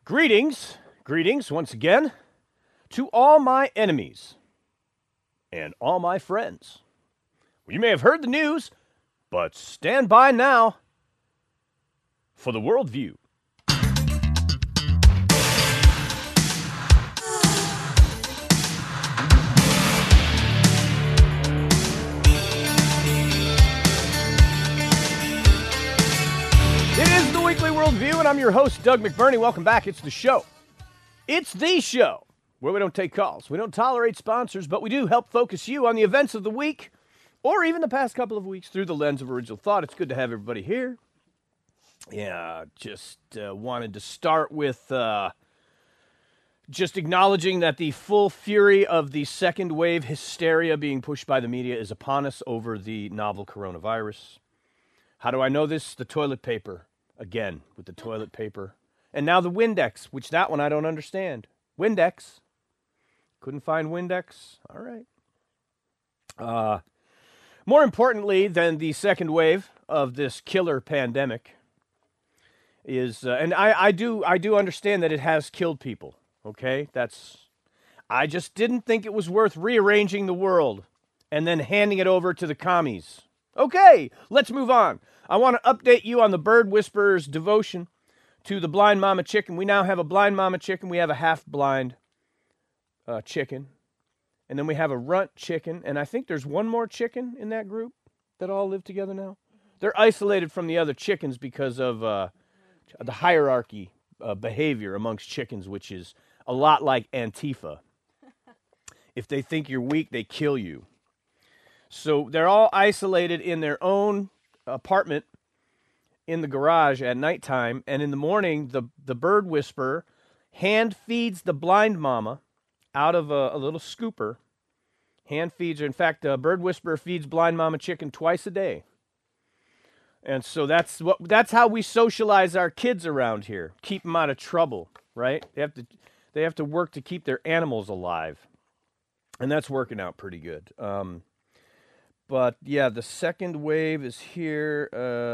Greetings once again to all my enemies and all my friends. You may have heard the news, but stand by now for the worldview. It is the Weekly Worldview, and I'm your host, Doug McBurney. Welcome back. It's the show. It's the show where we don't take calls. We don't tolerate sponsors, but we do help focus you on the events of the week or even the past couple of weeks through the lens of original thought. It's good to have everybody here. Yeah, just wanted to start with just acknowledging that the full fury of the second wave hysteria being pushed by the media is upon us over the novel coronavirus. How do I know this? The toilet paper. Again, with the toilet paper. And now the Windex, which that one I don't understand. Windex. Couldn't find Windex. All right. More importantly than the second wave of this killer pandemic is, and I do understand that it has killed people. Okay? I just didn't think it was worth rearranging the world and then handing it over to the commies. Okay, let's move on. I want to update you on the Bird Whisperer's devotion to the blind mama chicken. We now have a blind mama chicken. We have a half-blind chicken. And then we have a runt chicken. And I think there's one more chicken in that group that all live together now. They're isolated from the other chickens because of the hierarchy behavior amongst chickens, which is a lot like Antifa. If they think you're weak, they kill you. So they're all isolated in their own apartment in the garage at nighttime, and in the morning, the bird whisperer hand feeds the blind mama out of a little scooper. Hand feeds her. In fact, the bird whisperer feeds blind mama chicken twice a day. And so that's how we socialize our kids around here. Keep them out of trouble, right? They have to work to keep their animals alive, and that's working out pretty good. But yeah, the second wave is here.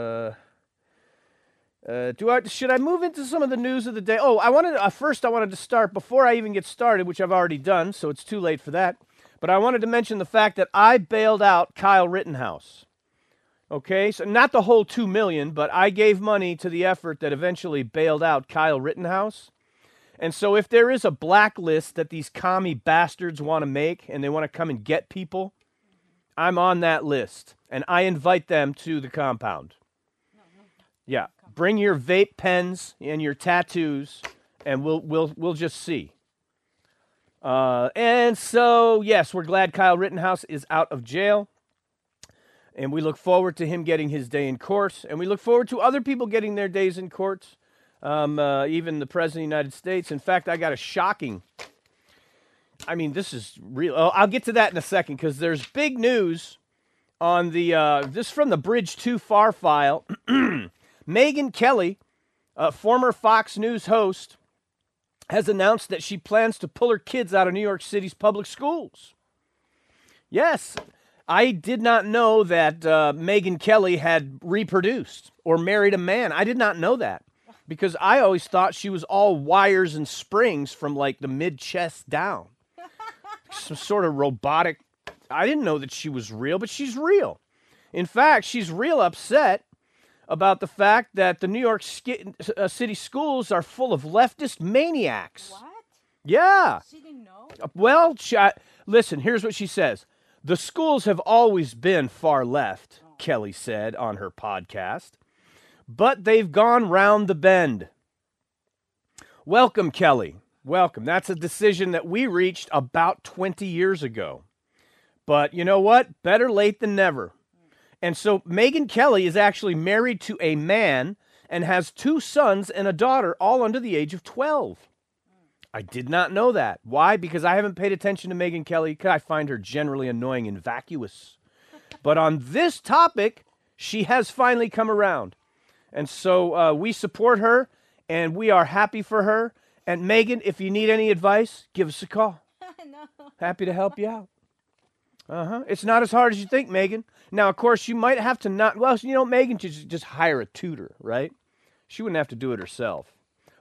Should I move into some of the news of the day? Oh, I wanted to start before I even get started, which I've already done, so it's too late for that. But I wanted to mention the fact that I bailed out Kyle Rittenhouse. Okay, so not the whole $2 million, but I gave money to the effort that eventually bailed out Kyle Rittenhouse. And so if there is a blacklist that these commie bastards want to make and they want to come and get people, I'm on that list, and I invite them to the compound. Yeah, bring your vape pens and your tattoos, and we'll just see. And so, yes, we're glad Kyle Rittenhouse is out of jail, and we look forward to him getting his day in court, and we look forward to other people getting their days in court, even the President of the United States. In fact, I got a shocking... this is real. Oh, I'll get to that in a second because there's big news on this from the Bridge Too Far file. Megyn Kelly, a former Fox News host, has announced that she plans to pull her kids out of New York City's public schools. Yes, I did not know that Megyn Kelly had reproduced or married a man. I did not know that because I always thought she was all wires and springs from like the mid-chest down. Some sort of robotic. I didn't know that she was real, but she's real. In fact, she's real upset about the fact that the New York City schools are full of leftist maniacs. What? Yeah. She didn't know? Well, listen, here's what she says. The schools have always been far left, Kelly said on her podcast, but they've gone round the bend. Welcome, Kelly. Welcome. That's a decision that we reached about 20 years ago. But you know what? Better late than never. And so Megyn Kelly is actually married to a man and has 2 sons and a daughter, all under the age of 12. I did not know that. Why? Because I haven't paid attention to Megyn Kelly because I find her generally annoying and vacuous. But on this topic, she has finally come around. And so we support her, and we are happy for her. And Megyn, if you need any advice, give us a call. No. Happy to help you out. It's not as hard as you think, Megyn. Now, of course, you might have to not... Well, Megyn should just hire a tutor, right? She wouldn't have to do it herself.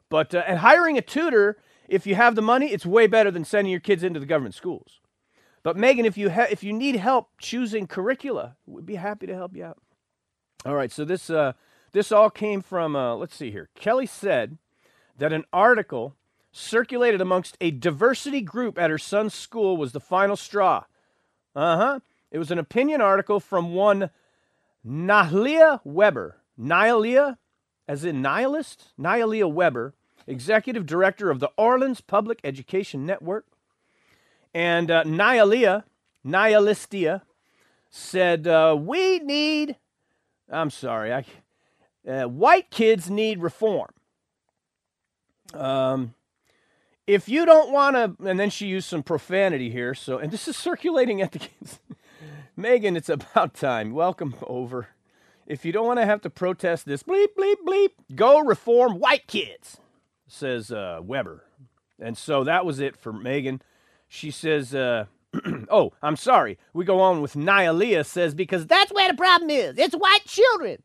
But and hiring a tutor, if you have the money, it's way better than sending your kids into the government schools. But Megan, if you need help choosing curricula, we'd be happy to help you out. All right, so this all came from, let's see here. Kelly said that an article circulated amongst a diversity group at her son's school was the final straw. It was an opinion article from one Nahlia Weber. Nahlia, as in nihilist? Nahlia Weber, executive director of the Orleans Public Education Network. And Nihilistia said, white kids need reform. If you don't want to, and then she used some profanity here, and this is circulating at the kids. Megan, it's about time. Welcome over. If you don't want to have to protest this, bleep, bleep, bleep, go reform white kids, says Weber. And so that was it for Megan. She says, oh, I'm sorry. We go on with Nihilea says, because that's where the problem is. It's white children.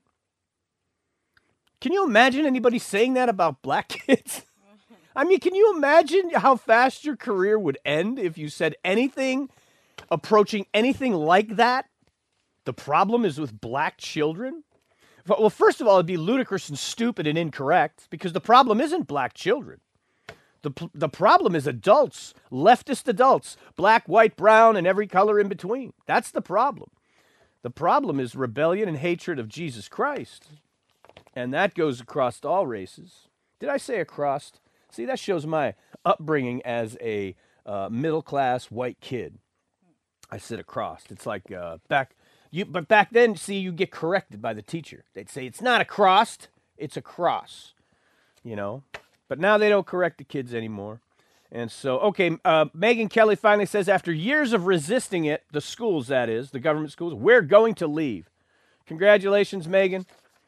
Can you imagine anybody saying that about black kids? I mean, can you imagine how fast your career would end if you said anything approaching anything like that? The problem is with black children? Well, first of all, it'd be ludicrous and stupid and incorrect because the problem isn't black children. The problem is adults, leftist adults, black, white, brown, and every color in between. That's the problem. The problem is rebellion and hatred of Jesus Christ. And that goes across all races. Did I say across? See, that shows my upbringing as a middle-class white kid. I said across. It's like but back then, see, you get corrected by the teacher. They'd say, it's not a cross, it's a cross, you know. But now they don't correct the kids anymore. And so, okay, Megan Kelly finally says, after years of resisting it, the schools, that is, the government schools, we're going to leave. Congratulations, Megan.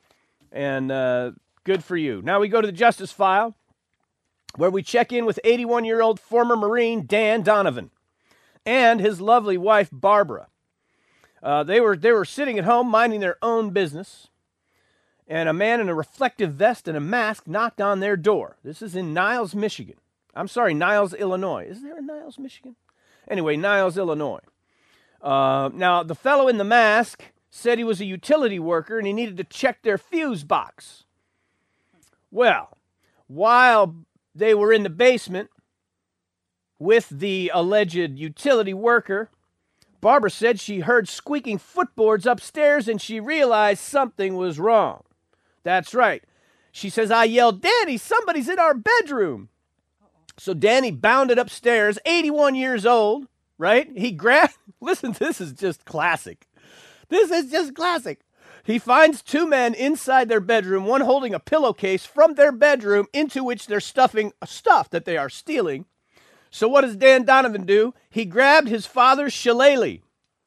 And good for you. Now we go to the Justice File, where we check in with 81-year-old former Marine Dan Donovan and his lovely wife, Barbara. They were sitting at home minding their own business, and a man in a reflective vest and a mask knocked on their door. This is in Niles, Michigan. I'm sorry, Niles, Illinois. Is there a Niles, Michigan? Anyway, Niles, Illinois. Now, the fellow in the mask said he was a utility worker and he needed to check their fuse box. Well, while they were in the basement with the alleged utility worker, Barbara said she heard squeaking footboards upstairs and she realized something was wrong. That's right. She says, I yelled, Danny, somebody's in our bedroom. So Danny bounded upstairs, 81 years old, right? He grabbed, listen, this is just classic. This is just classic. He finds two men inside their bedroom, one holding a pillowcase from their bedroom into which they're stuffing stuff that they are stealing. So what does Dan Donovan do? He grabbed his father's shillelagh.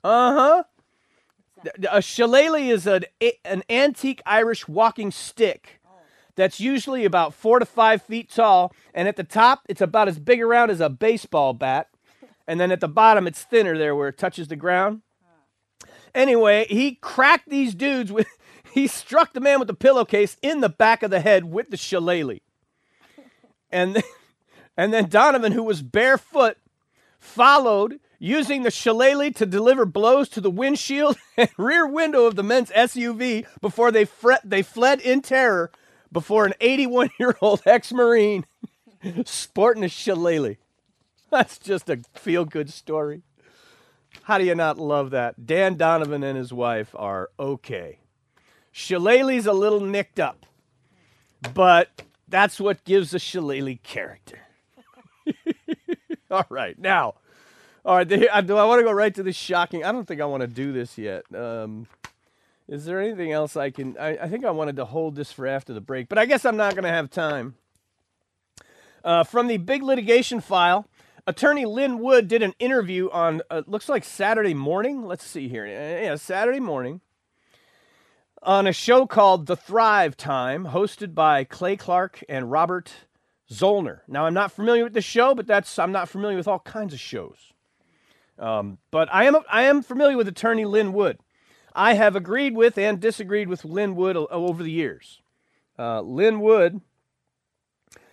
A shillelagh is an antique Irish walking stick that's usually about 4 to 5 feet tall, and at the top, it's about as big around as a baseball bat, and then at the bottom, it's thinner there where it touches the ground. Anyway, he cracked these dudes with, he struck the man with the pillowcase in the back of the head with the shillelagh. And then Donovan, who was barefoot, followed, using the shillelagh to deliver blows to the windshield and rear window of the men's SUV before they fled in terror before an 81-year-old ex-Marine sporting a shillelagh. That's just a feel-good story. How do you not love that? Dan Donovan and his wife are okay. Shillelagh's a little nicked up, but that's what gives a shillelagh character. All right, now... All right, do I want to go right to the shocking? I don't think I want to do this yet. Is there anything else I can... I think I wanted to hold this for after the break, but I guess I'm not going to have time. From the big litigation file, attorney Lynn Wood did an interview on, looks like Saturday morning. Let's see here. Yeah, Saturday morning. On a show called The Thrive Time, hosted by Clay Clark and Robert Zollner. Now, I'm not familiar with the show, but I'm not familiar with all kinds of shows. But I am familiar with attorney Lynn Wood. I have agreed with and disagreed with Lynn Wood over the years. Lynn Wood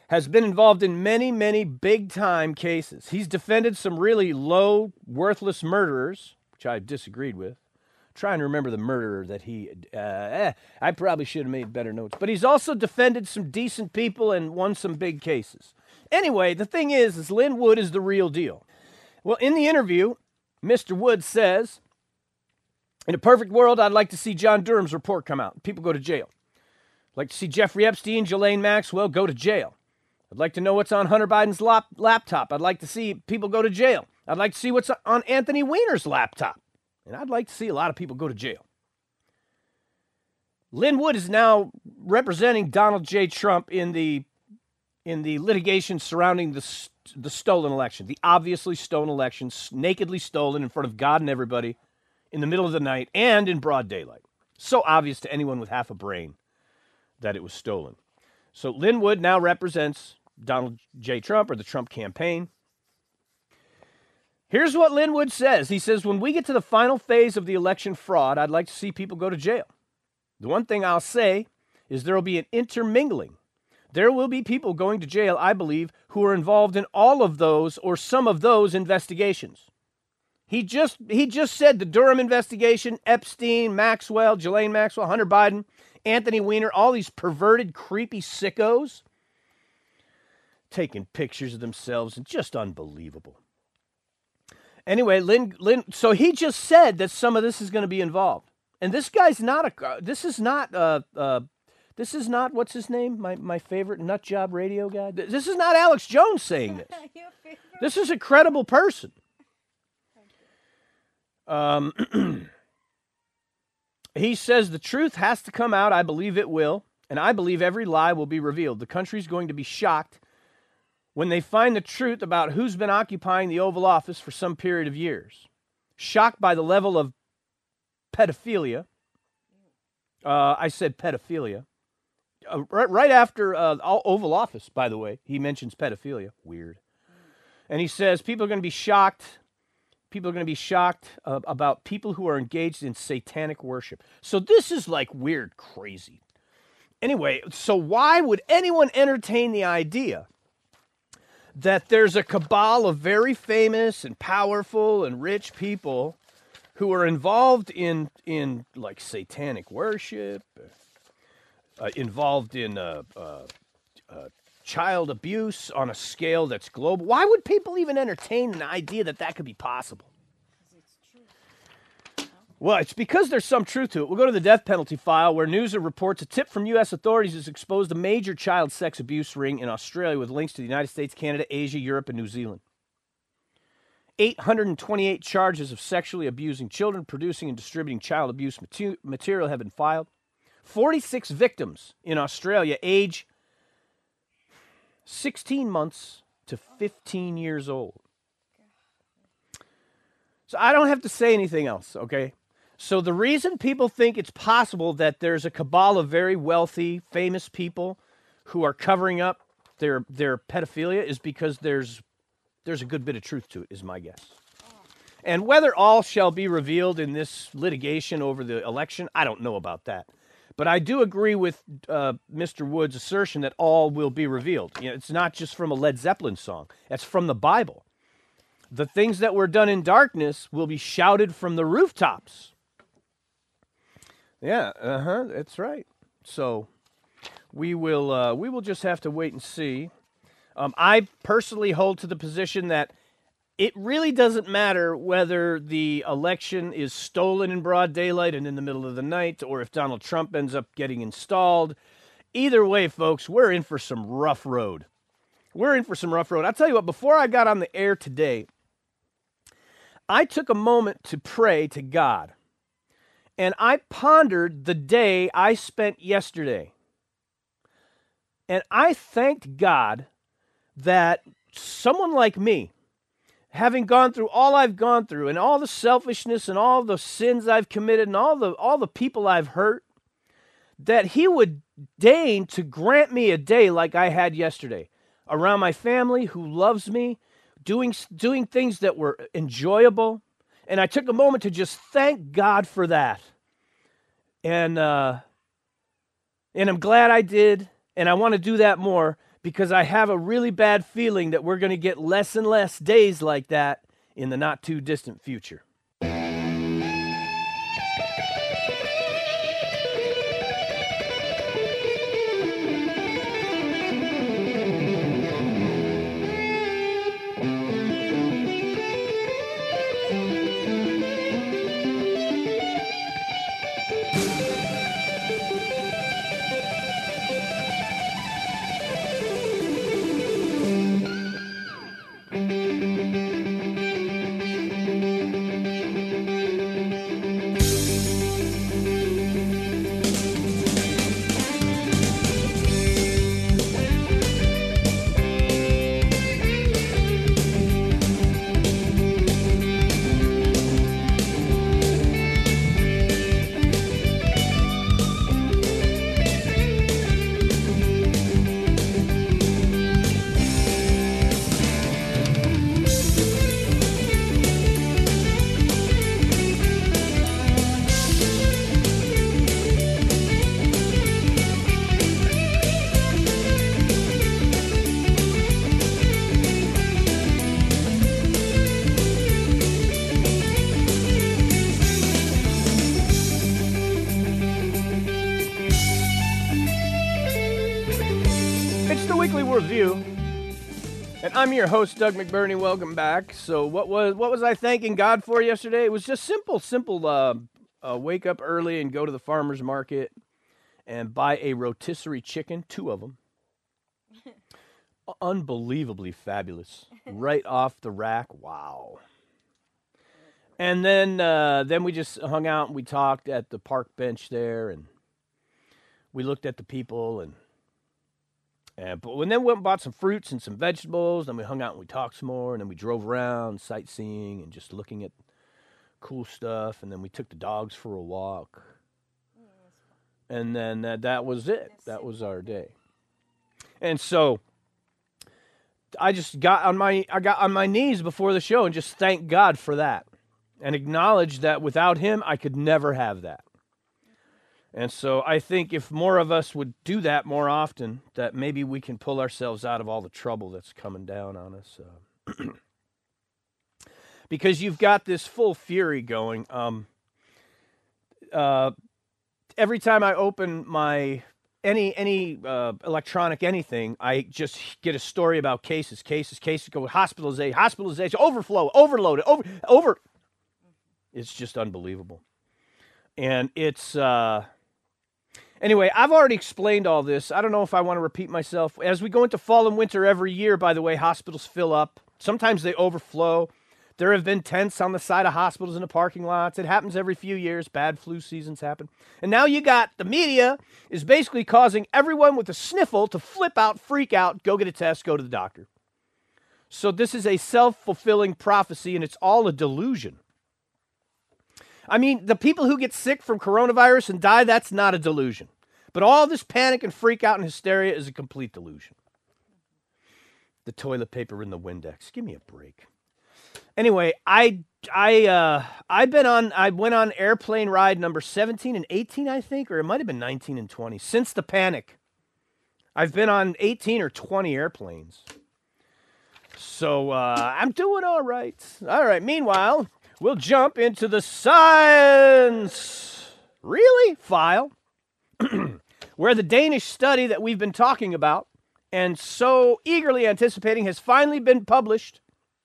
has been involved in many, many big-time cases. He's defended some really low, worthless murderers, which I disagreed with. Trying to remember the murderer that I probably should have made better notes. But he's also defended some decent people and won some big cases. Anyway, the thing is Lin Wood is the real deal. Well, in the interview, Mr. Wood says, in a perfect world, I'd like to see John Durham's report come out. People go to jail. I'd like to see Jeffrey Epstein, Ghislaine Maxwell go to jail. I'd like to know what's on Hunter Biden's laptop. I'd like to see people go to jail. I'd like to see what's on Anthony Weiner's laptop. And I'd like to see a lot of people go to jail. Lin Wood is now representing Donald J. Trump in the litigation surrounding the stolen election, the obviously stolen election, nakedly stolen in front of God and everybody in the middle of the night and in broad daylight. So obvious to anyone with half a brain that it was stolen. So Lin Wood now represents Donald J. Trump or the Trump campaign. Here's what Lin Wood says. He says, when we get to the final phase of the election fraud, I'd like to see people go to jail. The one thing I'll say is there will be an intermingling. There will be people going to jail, I believe, who are involved in all of those or some of those investigations. He just said the Durham investigation, Epstein, Maxwell, Ghislaine Maxwell, Hunter Biden, Anthony Weiner, all these perverted, creepy sickos taking pictures of themselves and just unbelievable. Anyway, so he just said that some of this is going to be involved. And this guy's this is not what's his name? My favorite nut job radio guy. This is not Alex Jones saying this. This is a credible person. He says the truth has to come out. I believe it will. And I believe every lie will be revealed. The country's going to be shocked when they find the truth about who's been occupying the Oval Office for some period of years. Shocked by the level of pedophilia. I said pedophilia. Right after Oval Office, by the way, he mentions pedophilia. Weird. And he says people are going to be shocked. People are going to be shocked about people who are engaged in satanic worship. So this is like weird, crazy. Anyway, so why would anyone entertain the idea that there's a cabal of very famous and powerful and rich people who are involved in like satanic worship, involved in child abuse on a scale that's global? Why would people even entertain an idea that that could be possible? Well, it's because there's some truth to it. We'll go to the death penalty file where Newser reports a tip from U.S. authorities has exposed a major child sex abuse ring in Australia with links to the United States, Canada, Asia, Europe, and New Zealand. 828 charges of sexually abusing children, producing and distributing child abuse material have been filed. 46 victims in Australia, age 16 months to 15 years old. So I don't have to say anything else, okay? So the reason people think it's possible that there's a cabal of very wealthy, famous people who are covering up their pedophilia is because there's a good bit of truth to it, is my guess. And whether all shall be revealed in this litigation over the election, I don't know about that. But I do agree with Mr. Wood's assertion that all will be revealed. You know, it's not just from a Led Zeppelin song. It's from the Bible. The things that were done in darkness will be shouted from the rooftops. Yeah, that's right. So we will just have to wait and see. I personally hold to the position that it really doesn't matter whether the election is stolen in broad daylight and in the middle of the night, or if Donald Trump ends up getting installed. Either way, folks, we're in for some rough road. We're in for some rough road. I'll tell you what, before I got on the air today, I took a moment to pray to God. And I pondered the day I spent yesterday. And I thanked God that someone like me, having gone through all I've gone through and all the selfishness and all the sins I've committed and all the people I've hurt, that he would deign to grant me a day like I had yesterday, around my family who loves me, doing things that were enjoyable. And I took a moment to just thank God for that. And I'm glad I did, and I want to do that more, because I have a really bad feeling that we're going to get less and less days like that in the not too distant future. It's the Weekly Review, and I'm your host, Doug McBurney. Welcome back. So, what was I thanking God for yesterday? It was just simple. Wake up early and go to the farmer's market and buy a rotisserie chicken, 2 of them. Unbelievably fabulous, right off the rack. Wow. And then we just hung out and we talked at the park bench there, and we looked at the people and then went and bought some fruits and some vegetables. Then we hung out and we talked some more. And then we drove around sightseeing and just looking at cool stuff. And then we took the dogs for a walk. And then that was it. That was our day. And so I got on my knees before the show and just thanked God for that. And acknowledged that without him, I could never have that. And so I think if more of us would do that more often, that maybe we can pull ourselves out of all the trouble that's coming down on us. Because you've got this full fury going. Every time I open my any electronic anything, I just get a story about cases. Go hospitalization, overflow, overloaded, over. It's just unbelievable. And it's... Anyway, I've already explained all this. I don't know if I want to repeat myself. As we go into fall and winter every year, by the way, hospitals fill up. Sometimes they overflow. There have been tents on the side of hospitals in the parking lots. It happens every few years. Bad flu seasons happen. And now you got the media is basically causing everyone with a sniffle to flip out, freak out, go get a test, go to the doctor. So this is a self-fulfilling prophecy, and it's all a delusion. I mean, the people who get sick from coronavirus and die, that's not a delusion. But all this panic and freak out and hysteria is a complete delusion. The toilet paper in the Windex. Give me a break. Anyway, I went on airplane ride number 17 and 18, I think, or it might have been 19 and 20. Since the panic, I've been on 18 or 20 airplanes. So I'm doing all right. All right, meanwhile... we'll jump into the science, file, where the Danish study that we've been talking about and so eagerly anticipating has finally been published.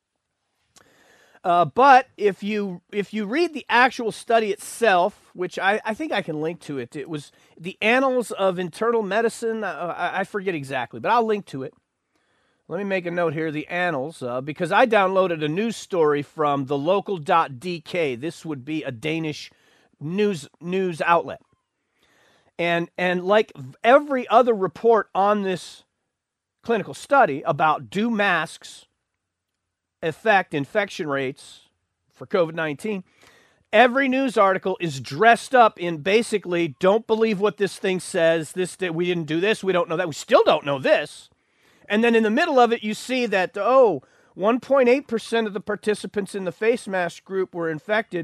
But if you read the actual study itself, which I think I can link to it, it was the Annals of Internal Medicine. I forget exactly, but I'll link to it. Let me make a note here, the Annals, because I downloaded a news story from the local.dk. This would be a Danish news outlet. And like every other report on this clinical study about do masks affect infection rates for COVID-19, every news article is dressed up in basically, don't believe what this thing says, we didn't do this, we don't know that, we still don't know this. And then in the middle of it, you see that, 1.8% of the participants in the face mask group were infected,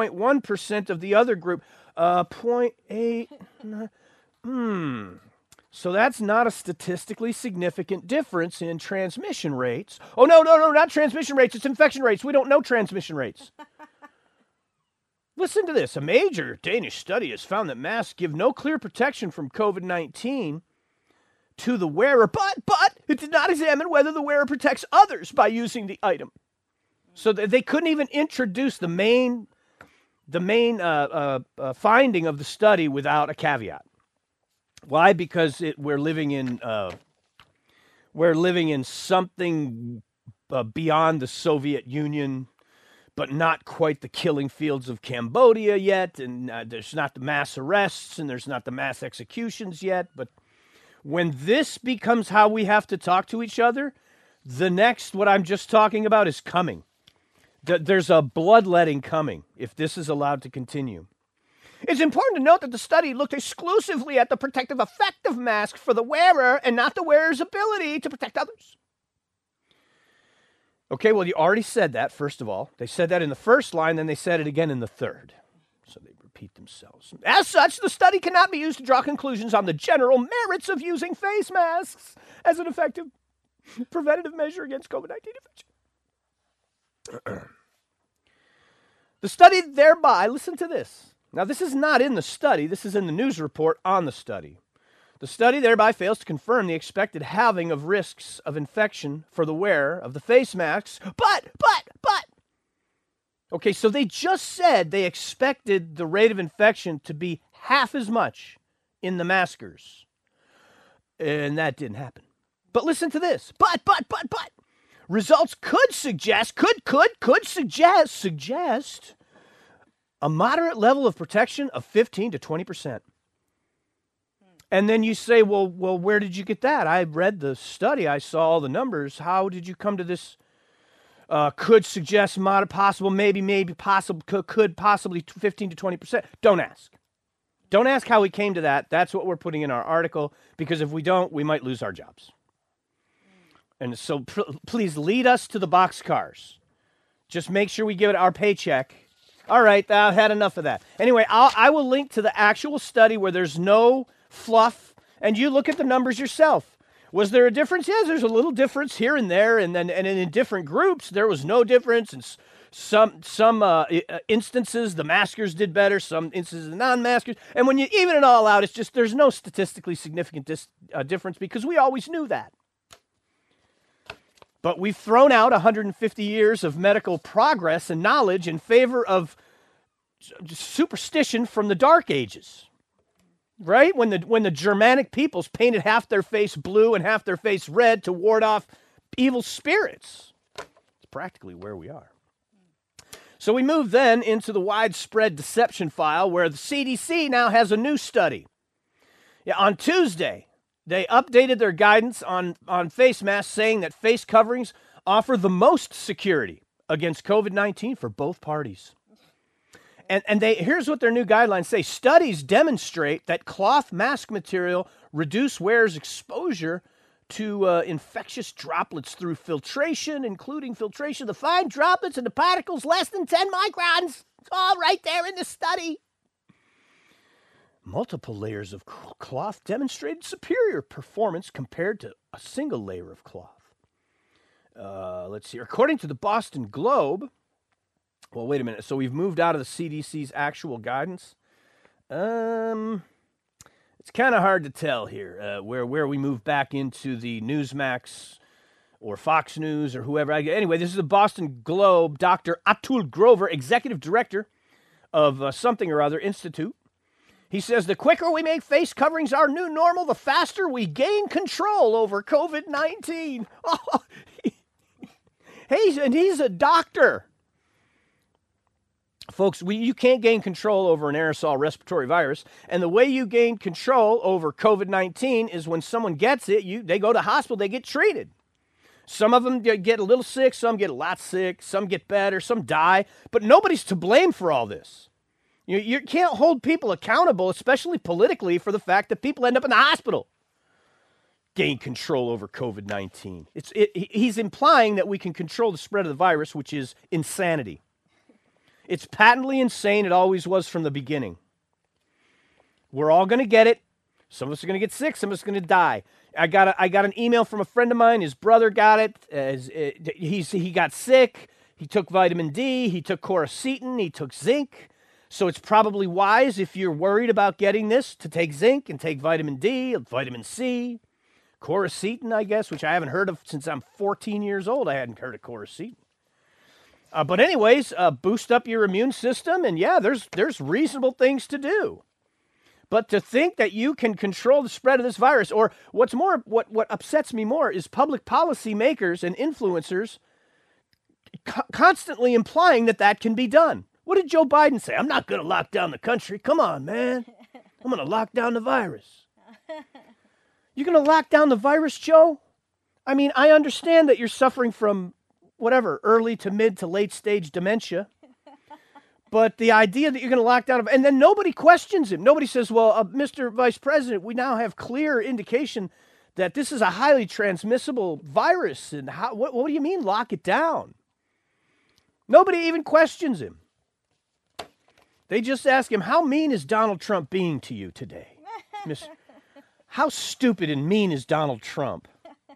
2.1% of the other group, 0.8. So that's not a statistically significant difference in transmission rates. Oh, no, not transmission rates. It's infection rates. We don't know transmission rates. Listen to this. A major Danish study has found that masks give no clear protection from COVID-19 to the wearer, but it did not examine whether the wearer protects others by using the item. So they couldn't even introduce the main finding of the study without a caveat. Why? Because we're living in something beyond the Soviet Union, but not quite the killing fields of Cambodia yet, and there's not the mass arrests and there's not the mass executions yet. But when this becomes how we have to talk to each other, the next, what I'm just talking about, is coming. There's a bloodletting coming if this is allowed to continue. It's important to note that the study looked exclusively at the protective effect of masks for the wearer and not the wearer's ability to protect others. Okay, well, you already said that, first of all. They said that in the first line, then they said it again in the third. So they repeat themselves. As such, the study cannot be used to draw conclusions on the general merits of using face masks as an effective preventative measure against COVID-19 infection. The study thereby, listen to this. Now, this is not in the study. This is in the news report on the study. The study thereby fails to confirm the expected halving of risks of infection for the wearer of the face masks. But. Okay, so they just said they expected the rate of infection to be half as much in the maskers. And that didn't happen. But listen to this. But. Results could suggest a moderate level of protection of 15 to 20%. And then you say, well, where did you get that? I read the study. I saw all the numbers. How did you come to this? Could suggest moderate, possible, maybe possible, could possibly 15 to 20%. Don't ask. Don't ask how we came to that. That's what we're putting in our article, because if we don't, we might lose our jobs. And so please lead us to the boxcars. Just make sure we give it our paycheck. All right, I've had enough of that. Anyway, I will link to the actual study where there's no fluff, and you look at the numbers yourself. Was there a difference? Yes, there's a little difference here and there, and in different groups there was no difference. And some instances the maskers did better, some instances the non-maskers. And when you even it all out, it's just there's no statistically significant difference, because we always knew that. But we've thrown out 150 years of medical progress and knowledge in favor of superstition from the Dark Ages, right? When the Germanic peoples painted half their face blue and half their face red to ward off evil spirits. It's practically where we are. So we move then into the widespread deception file, where the CDC now has a new study. Yeah, on Tuesday, they updated their guidance on face masks, saying that face coverings offer the most security against COVID-19 for both parties. And here's what their new guidelines say. Studies demonstrate that cloth mask material reduce wearers' exposure to infectious droplets through filtration, including filtration of the fine droplets and the particles less than 10 microns. It's all right there in the study. Multiple layers of cloth demonstrated superior performance compared to a single layer of cloth. Let's see. According to the Boston Globe, well, wait a minute. So we've moved out of the CDC's actual guidance. It's kind of hard to tell here where we move back into the Newsmax or Fox News or whoever. Anyway, this is the Boston Globe. Dr. Atul Grover, executive director of something or other institute. He says, the quicker we make face coverings our new normal, the faster we gain control over COVID-19. Oh, he's a doctor. Folks, you can't gain control over an aerosol respiratory virus. And the way you gain control over COVID-19 is when someone gets it, they go to hospital, they get treated. Some of them get a little sick, some get a lot sick, some get better, some die. But nobody's to blame for all this. You can't hold people accountable, especially politically, for the fact that people end up in the hospital. Gain control over COVID-19. He's implying that we can control the spread of the virus, which is insanity. It's patently insane. It always was from the beginning. We're all going to get it. Some of us are going to get sick. Some of us are going to die. I got an email from a friend of mine. His brother got it. He got sick. He took vitamin D. He took quercetin. He took zinc. So it's probably wise, if you're worried about getting this, to take zinc and take vitamin D, vitamin C, quercetin, I guess, which I haven't heard of since I'm 14 years old. I hadn't heard of quercetin. But anyways, boost up your immune system, and yeah, there's reasonable things to do. But to think that you can control the spread of this virus, or what upsets me more is public policy makers and influencers constantly implying that can be done. What did Joe Biden say? I'm not going to lock down the country. Come on, man. I'm going to lock down the virus. You're going to lock down the virus, Joe? I mean, I understand that you're suffering from whatever, early to mid to late stage dementia. But the idea that you're going to lock down, and then nobody questions him. Nobody says, well, Mr. Vice President, we now have clear indication that this is a highly transmissible virus. And what do you mean lock it down? Nobody even questions him. They just ask him, how mean is Donald Trump being to you today? How stupid and mean is Donald Trump?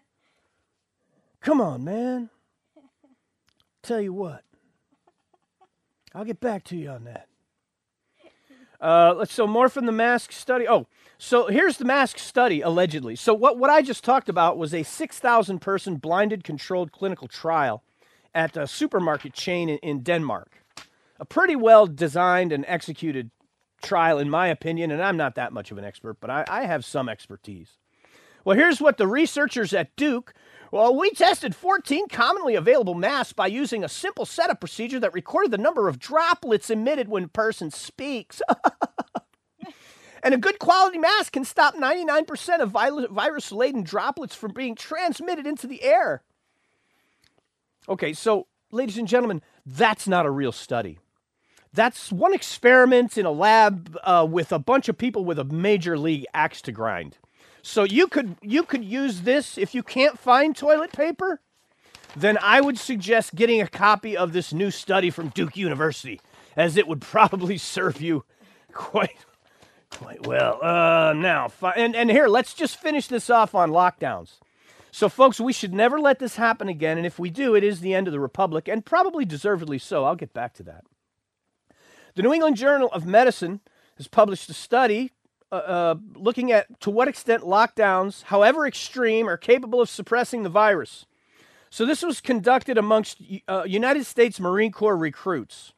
Come on, man. Tell you what. I'll get back to you on that. So more from the mask study. Oh, so here's the mask study, allegedly. So what I just talked about was a 6,000 person blinded controlled clinical trial at a supermarket chain in Denmark. A pretty well designed and executed trial, in my opinion, and I'm not that much of an expert, but I have some expertise. Well, here's what the researchers at Duke, we tested 14 commonly available masks by using a simple setup procedure that recorded the number of droplets emitted when a person speaks. And a good quality mask can stop 99% of virus-laden droplets from being transmitted into the air. Okay, so, ladies and gentlemen, that's not a real study. That's one experiment in a lab with a bunch of people with a major league axe to grind. So you could use this if you can't find toilet paper. Then I would suggest getting a copy of this new study from Duke University, as it would probably serve you quite well. And here, let's just finish this off on lockdowns. So, folks, we should never let this happen again, and if we do, it is the end of the republic, and probably deservedly so. I'll get back to that. The New England Journal of Medicine has published a study looking at to what extent lockdowns, however extreme, are capable of suppressing the virus. So this was conducted amongst United States Marine Corps recruits.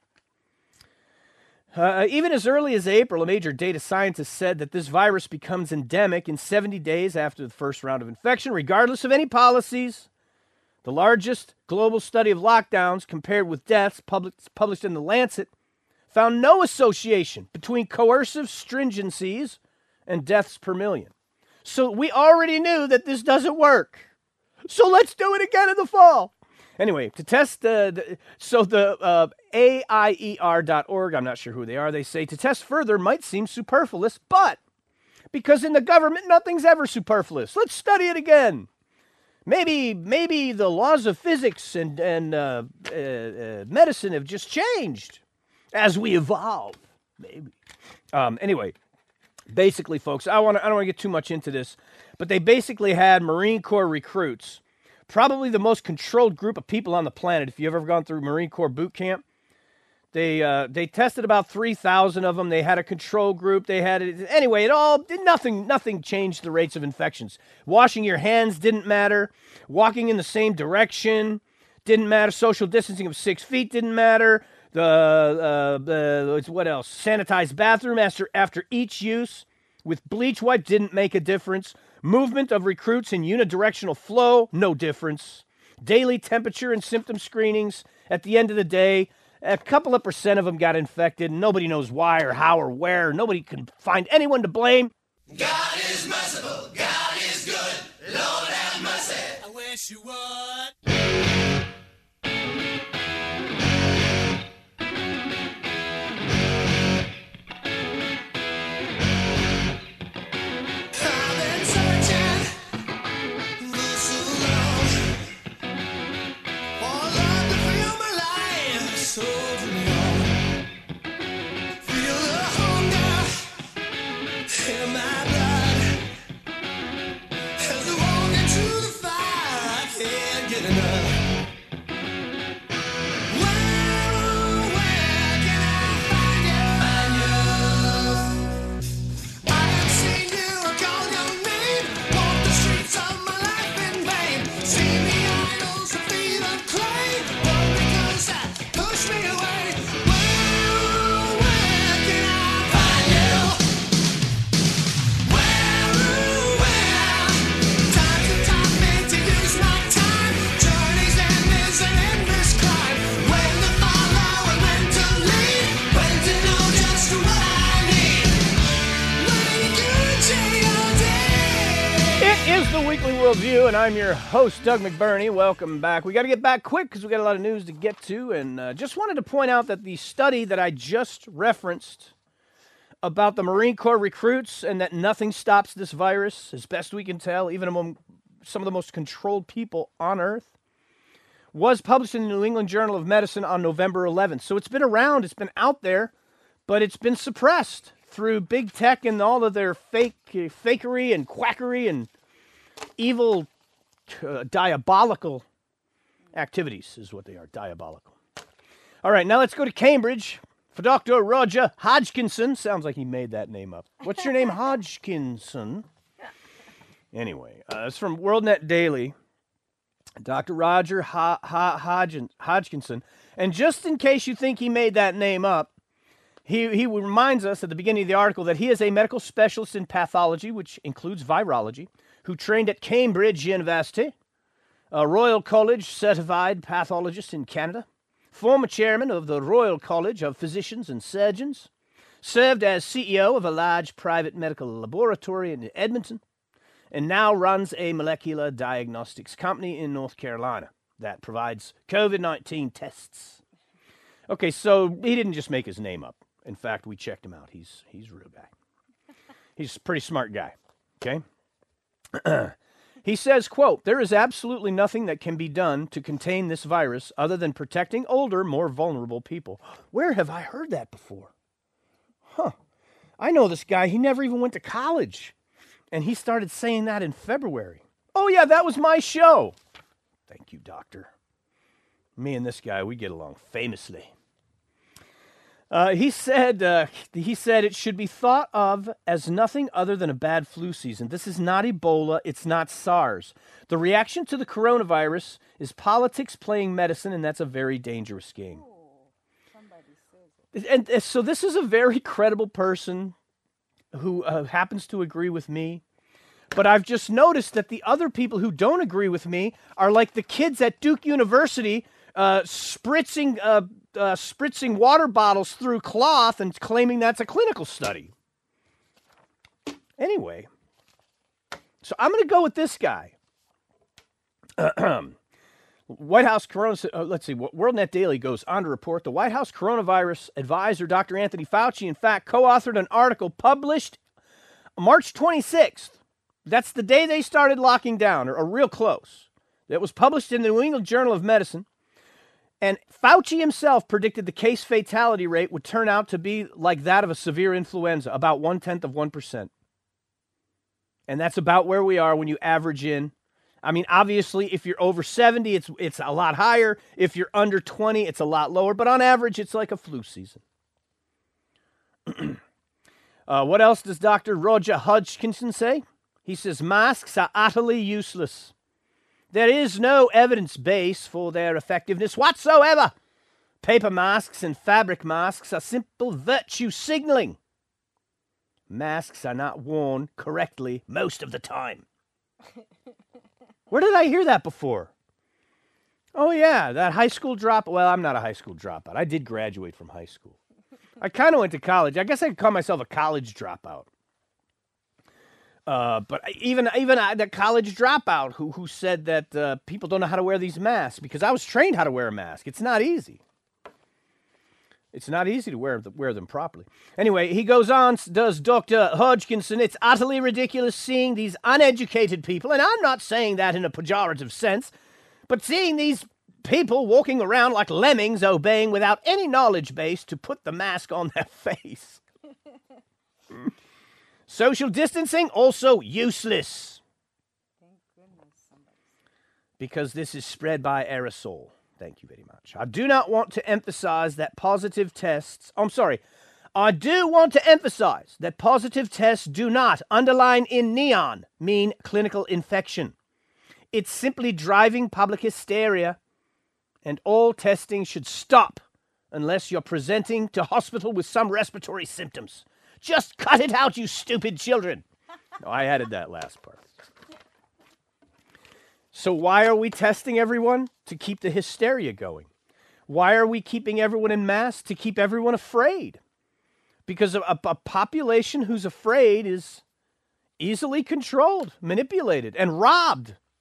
Even as early as April, a major data scientist said that this virus becomes endemic in 70 days after the first round of infection, regardless of any policies. The largest global study of lockdowns compared with deaths, published in The Lancet, found no association between coercive stringencies and deaths per million. So we already knew that this doesn't work. So let's do it again in the fall. Anyway, to test the AIER.org, I'm not sure who they are, they say to test further might seem superfluous, but because in the government nothing's ever superfluous. Let's study it again. Maybe the laws of physics and medicine have just changed as we evolve. Maybe. Anyway, basically, folks, I don't want to get too much into this, but they basically had Marine Corps recruits, probably the most controlled group of people on the planet. If you've ever gone through Marine Corps boot camp, they tested about 3,000 of them. They had a control group. Anyway, nothing changed the rates of infections. Washing your hands didn't matter. Walking in the same direction didn't matter. Social distancing of 6 feet didn't matter. What else? Sanitized bathroom after each use with bleach wipe didn't make a difference. Movement of recruits in unidirectional flow, no difference. Daily temperature and symptom screenings. At the end of the day, a couple of % of them got infected. Nobody knows why or how or where. Nobody can find anyone to blame. God is merciful. God is good. Lord have mercy. I wish you would. In my blood, Worldview, and I'm your host, Doug McBurney. Welcome back. We got to get back quick because we got a lot of news to get to, and just wanted to point out that the study that I just referenced about the Marine Corps recruits and that nothing stops this virus, as best we can tell, even among some of the most controlled people on Earth, was published in the New England Journal of Medicine on November 11th. So it's been around, it's been out there, but it's been suppressed through big tech and all of their fakery and quackery and evil, diabolical activities is what they are, diabolical. All right, now let's go to Cambridge for Dr. Roger Hodgkinson. Sounds like he made that name up. What's your name, Hodgkinson? Anyway, it's from WorldNet Daily. Dr. Roger Hodgkinson. And just in case you think he made that name up, he reminds us at the beginning of the article that he is a medical specialist in pathology, which includes virology, who trained at Cambridge University, a Royal College certified pathologist in Canada, former chairman of the Royal College of Physicians and Surgeons, served as CEO of a large private medical laboratory in Edmonton, and now runs a molecular diagnostics company in North Carolina that provides COVID-19 tests. Okay, so he didn't just make his name up. In fact, we checked him out. He's a real guy. He's a pretty smart guy, okay? He says, quote, "There is absolutely nothing that can be done to contain this virus other than protecting older, more vulnerable people." Where have I heard that before? I know this guy. He never even went to college. And he started saying that in February. Oh, yeah, that was my show. Thank you, doctor. Me and this guy, we get along famously. He said it should be thought of as nothing other than a bad flu season. This is not Ebola. It's not SARS. The reaction to the coronavirus is politics playing medicine, and that's a very dangerous game. And so this is a very credible person who happens to agree with me. But I've just noticed that the other people who don't agree with me are like the kids at Duke University spritzing water bottles through cloth and claiming that's a clinical study. Anyway, so I'm going to go with this guy. White House Corona. Let's see. WorldNet Daily goes on to report the White House coronavirus advisor, Dr. Anthony Fauci, in fact, co-authored an article published March 26th. That's the day they started locking down, or real close. That was published in the New England Journal of Medicine. And Fauci himself predicted the case fatality rate would turn out to be like that of a severe influenza, about 0.1%. And that's about where we are when you average in. I mean, obviously, if you're over 70, it's a lot higher. If you're under 20, it's a lot lower. But on average, it's like a flu season. What else does Dr. Roger Hodgkinson say? He says masks are utterly useless. There is no evidence base for their effectiveness whatsoever. Paper masks and fabric masks are simple virtue signaling. Masks are not worn correctly most of the time. Where did I hear that before? Oh, yeah, that high school dropout. Well, I'm not a high school dropout. I did graduate from high school. I kind of went to college. I guess I could call myself a college dropout. But even the college dropout who said that people don't know how to wear these masks, because I was trained how to wear a mask. It's not easy. It's not easy to wear them properly. Anyway, he goes on, does Dr. Hodgkinson, "It's utterly ridiculous seeing these uneducated people," and I'm not saying that in a pejorative sense, but seeing these people walking around like lemmings obeying without any knowledge base to put the mask on their face. Social distancing, also useless. Thank goodness somebody said. Because this is spread by aerosol. Thank you very much. I do want to emphasize that positive tests do not, underline in neon, mean clinical infection. It's simply driving public hysteria, and all testing should stop unless you're presenting to hospital with some respiratory symptoms. Just cut it out, you stupid children. No, I added that last part. So why are we testing everyone? To keep the hysteria going. Why are we keeping everyone in masks? To keep everyone afraid. Because a population who's afraid is easily controlled, manipulated, and robbed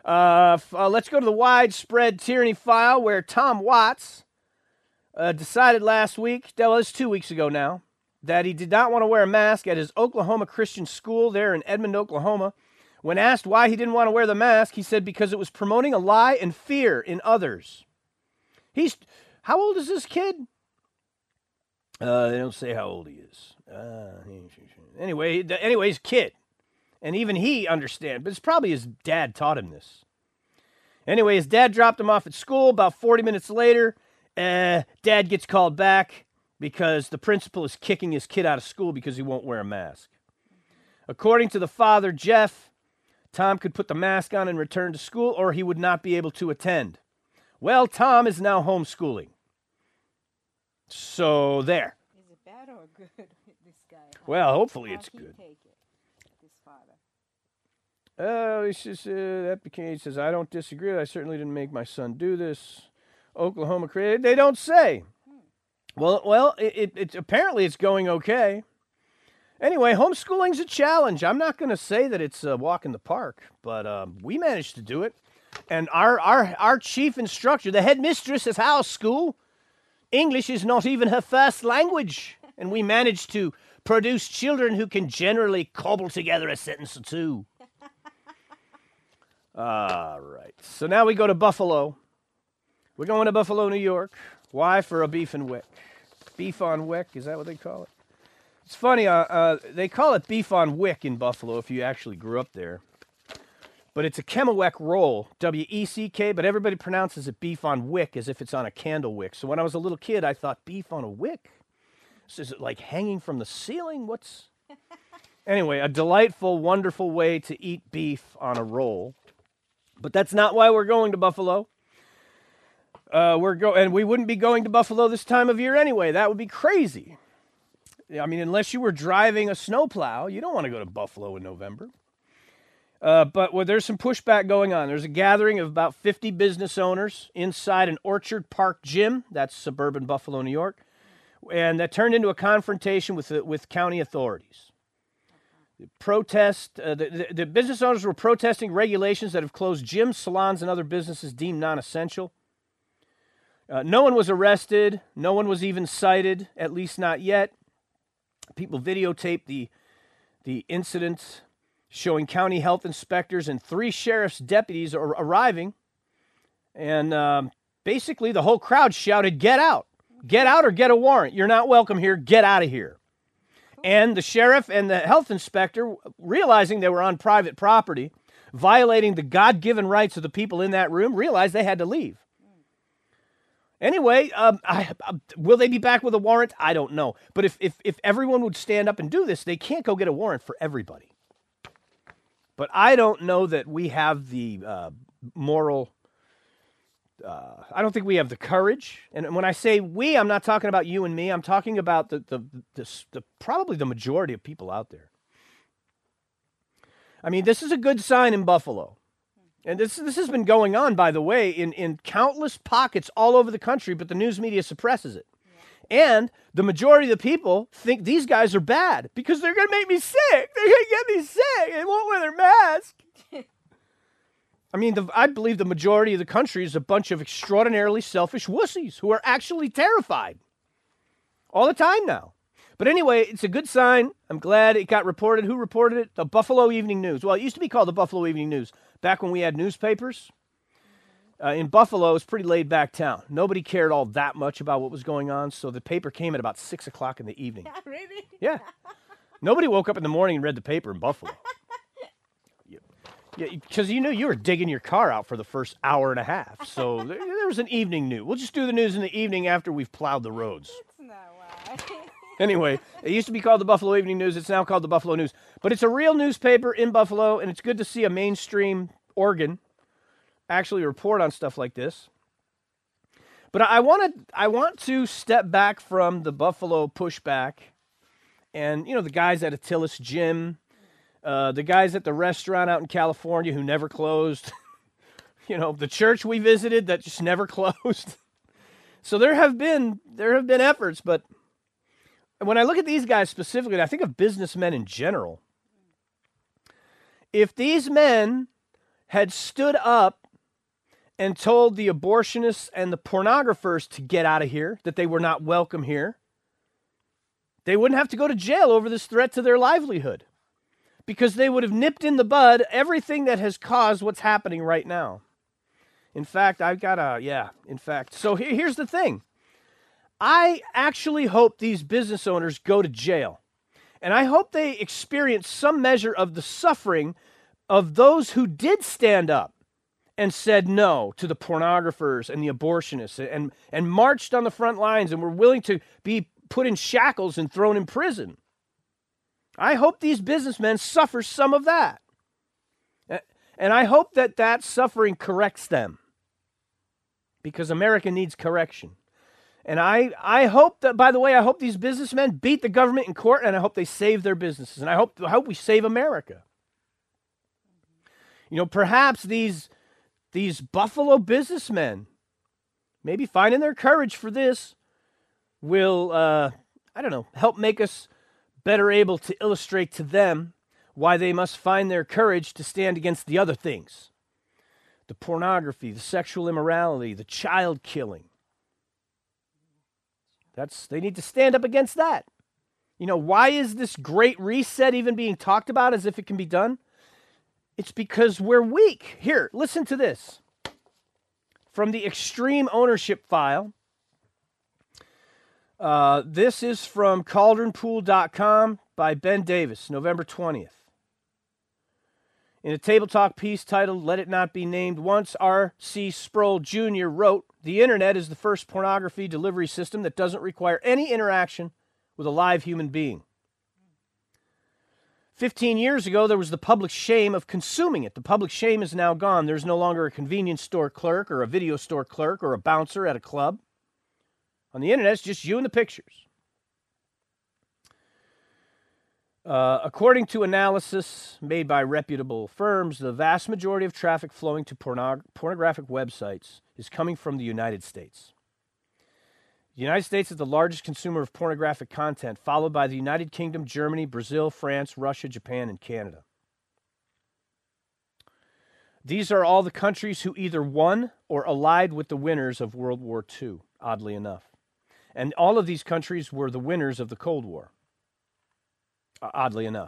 Let's go to the widespread tyranny file where Tom Watts decided last week, well, it's 2 weeks ago now, that he did not want to wear a mask at his Oklahoma Christian school there in Edmond, Oklahoma. When asked why he didn't want to wear the mask, he said because it was promoting a lie and fear in others. How old is this kid? They don't say how old he is. Anyway, he's a kid. And even he understands, but it's probably his dad taught him this. Anyway, his dad dropped him off at school. About 40 minutes later, Dad gets called back because the principal is kicking his kid out of school because he won't wear a mask. According to the father, Jeff, Tom could put the mask on and return to school, or he would not be able to attend. Well, Tom is now homeschooling. So there. Is it bad or good, this guy? Well, hopefully it's good. Take it, this father. He says, I don't disagree. I certainly didn't make my son do this. Oklahoma created. They don't say. Well, it apparently it's going okay. Anyway, homeschooling's a challenge. I'm not going to say that it's a walk in the park, but we managed to do it. And our chief instructor, the headmistress at our school, English is not even her first language. And we managed to produce children who can generally cobble together a sentence or two. All right. So now we go to Buffalo. We're going to Buffalo, New York. Why? For a beef and wick. Beef on wick, is that what they call it? It's funny, they call it beef on wick in Buffalo if you actually grew up there. But it's a Kerouac roll, W-E-C-K, but everybody pronounces it beef on wick as if it's on a candle wick. So when I was a little kid, I thought, beef on a wick? So is it like hanging from the ceiling? Anyway, a delightful, wonderful way to eat beef on a roll. But that's not why we're going to Buffalo. And we wouldn't be going to Buffalo this time of year anyway. That would be crazy. I mean, unless you were driving a snowplow, you don't want to go to Buffalo in November. But there's some pushback going on. There's a gathering of about 50 business owners inside an Orchard Park gym. That's suburban Buffalo, New York. And that turned into a confrontation with county authorities. The business owners were protesting regulations that have closed gyms, salons, and other businesses deemed non-essential. No one was arrested. No one was even cited, at least not yet. People videotaped the incident, showing county health inspectors and 3 sheriff's deputies are arriving. And basically the whole crowd shouted, "Get out! Get out or get a warrant. You're not welcome here. Get out of here." And the sheriff and the health inspector, realizing they were on private property, violating the God-given rights of the people in that room, realized they had to leave. Anyway, will they be back with a warrant? I don't know. But if everyone would stand up and do this, they can't go get a warrant for everybody. But I don't know that we have the moral... I don't think we have the courage. And when I say we, I'm not talking about you and me. I'm talking about the probably the majority of people out there. I mean, this is a good sign in Buffalo. And this has been going on, by the way, in countless pockets all over the country, but the news media suppresses it. Yeah. And the majority of the people think these guys are bad because they're going to make me sick. They're going to get me sick. They won't wear their mask. I mean, I believe the majority of the country is a bunch of extraordinarily selfish wussies who are actually terrified all the time now. But anyway, it's a good sign. I'm glad it got reported. Who reported it? The Buffalo Evening News. Well, it used to be called the Buffalo Evening News back when we had newspapers. In Buffalo, it was a pretty laid-back town. Nobody cared all that much about what was going on, so the paper came at about 6 o'clock in the evening. Really? Yeah. Nobody woke up in the morning and read the paper in Buffalo. Yeah, because you knew you were digging your car out for the first hour and a half. So there was an evening news. We'll just do the news in the evening after we've plowed the roads. That's not why. Anyway, it used to be called the Buffalo Evening News. It's now called the Buffalo News. But it's a real newspaper in Buffalo, and it's good to see a mainstream organ actually report on stuff like this. But I want to step back from the Buffalo pushback and, the guys at Attilis Gym, the guys at the restaurant out in California who never closed, the church we visited that just never closed. So there have been efforts, but when I look at these guys specifically, and I think of businessmen in general, if these men had stood up and told the abortionists and the pornographers to get out of here, that they were not welcome here, they wouldn't have to go to jail over this threat to their livelihood, because they would have nipped in the bud everything that has caused what's happening right now. In fact, so here's the thing. I actually hope these business owners go to jail. And I hope they experience some measure of the suffering of those who did stand up and said no to the pornographers and the abortionists and marched on the front lines and were willing to be put in shackles and thrown in prison. I hope these businessmen suffer some of that. And I hope that that suffering corrects them, because America needs correction. And I hope that, by the way, I hope these businessmen beat the government in court, and I hope they save their businesses. And I hope we save America. You know, perhaps these Buffalo businessmen, maybe finding their courage for this, will, help make us better able to illustrate to them why they must find their courage to stand against the other things. The pornography, the sexual immorality, the child killing. They need to stand up against that. You know, why is this great reset even being talked about as if it can be done? It's because we're weak. Here, listen to this. From the Extreme Ownership File. This is from cauldronpool.com by Ben Davis, November 20th. In a Table Talk piece titled, "Let It Not Be Named Once," R.C. Sproul Jr. wrote, "The internet is the first pornography delivery system that doesn't require any interaction with a live human being. 15 years ago, there was the public shame of consuming it. The public shame is now gone. There's no longer a convenience store clerk or a video store clerk or a bouncer at a club. On the internet, it's just you and the pictures. According to analysis made by reputable firms, the vast majority of traffic flowing to pornographic websites is coming from the United States. The United States is the largest consumer of pornographic content, followed by the United Kingdom, Germany, Brazil, France, Russia, Japan, and Canada. These are all the countries who either won or allied with the winners of World War II, oddly enough. And all of these countries were the winners of the Cold War, oddly enough.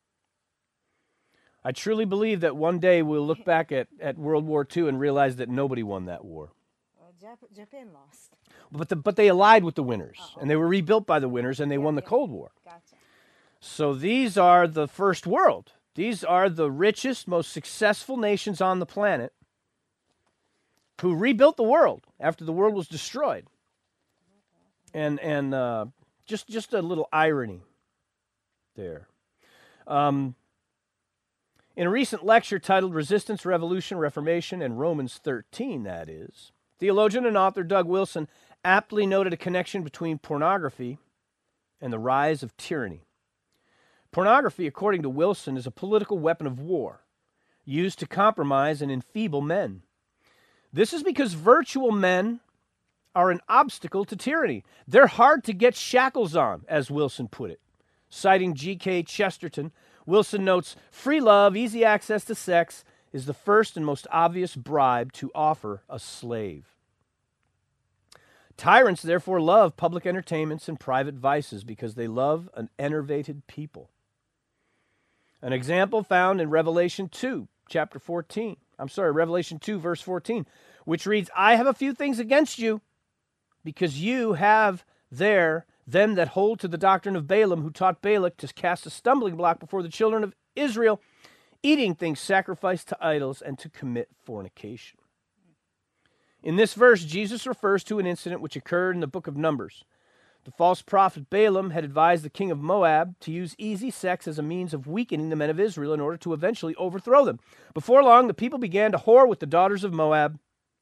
I truly believe that one day we'll look back at World War II and realize that nobody won that war. Japan lost. But they allied with the winners, and they were rebuilt by the winners, and they won the Cold War. Gotcha. So these are the first world. These are the richest, most successful nations on the planet who rebuilt the world after the world was destroyed. And just a little irony there. In a recent lecture titled "Resistance, Revolution, Reformation, and Romans 13," that is, theologian and author Doug Wilson aptly noted a connection between pornography and the rise of tyranny. Pornography, according to Wilson, is a political weapon of war used to compromise and enfeeble men. This is because virtual men are an obstacle to tyranny. They're hard to get shackles on, as Wilson put it. Citing G.K. Chesterton, Wilson notes, "Free love, easy access to sex, is the first and most obvious bribe to offer a slave. Tyrants therefore love public entertainments and private vices because they love an enervated people." An example found in Revelation 2, Revelation 2, verse 14, which reads, "I have a few things against you, because you have there them that hold to the doctrine of Balaam, who taught Balak to cast a stumbling block before the children of Israel, eating things sacrificed to idols and to commit fornication." In this verse, Jesus refers to an incident which occurred in the book of Numbers. The false prophet Balaam had advised the king of Moab to use easy sex as a means of weakening the men of Israel in order to eventually overthrow them. Before long, the people began to whore with the daughters of Moab,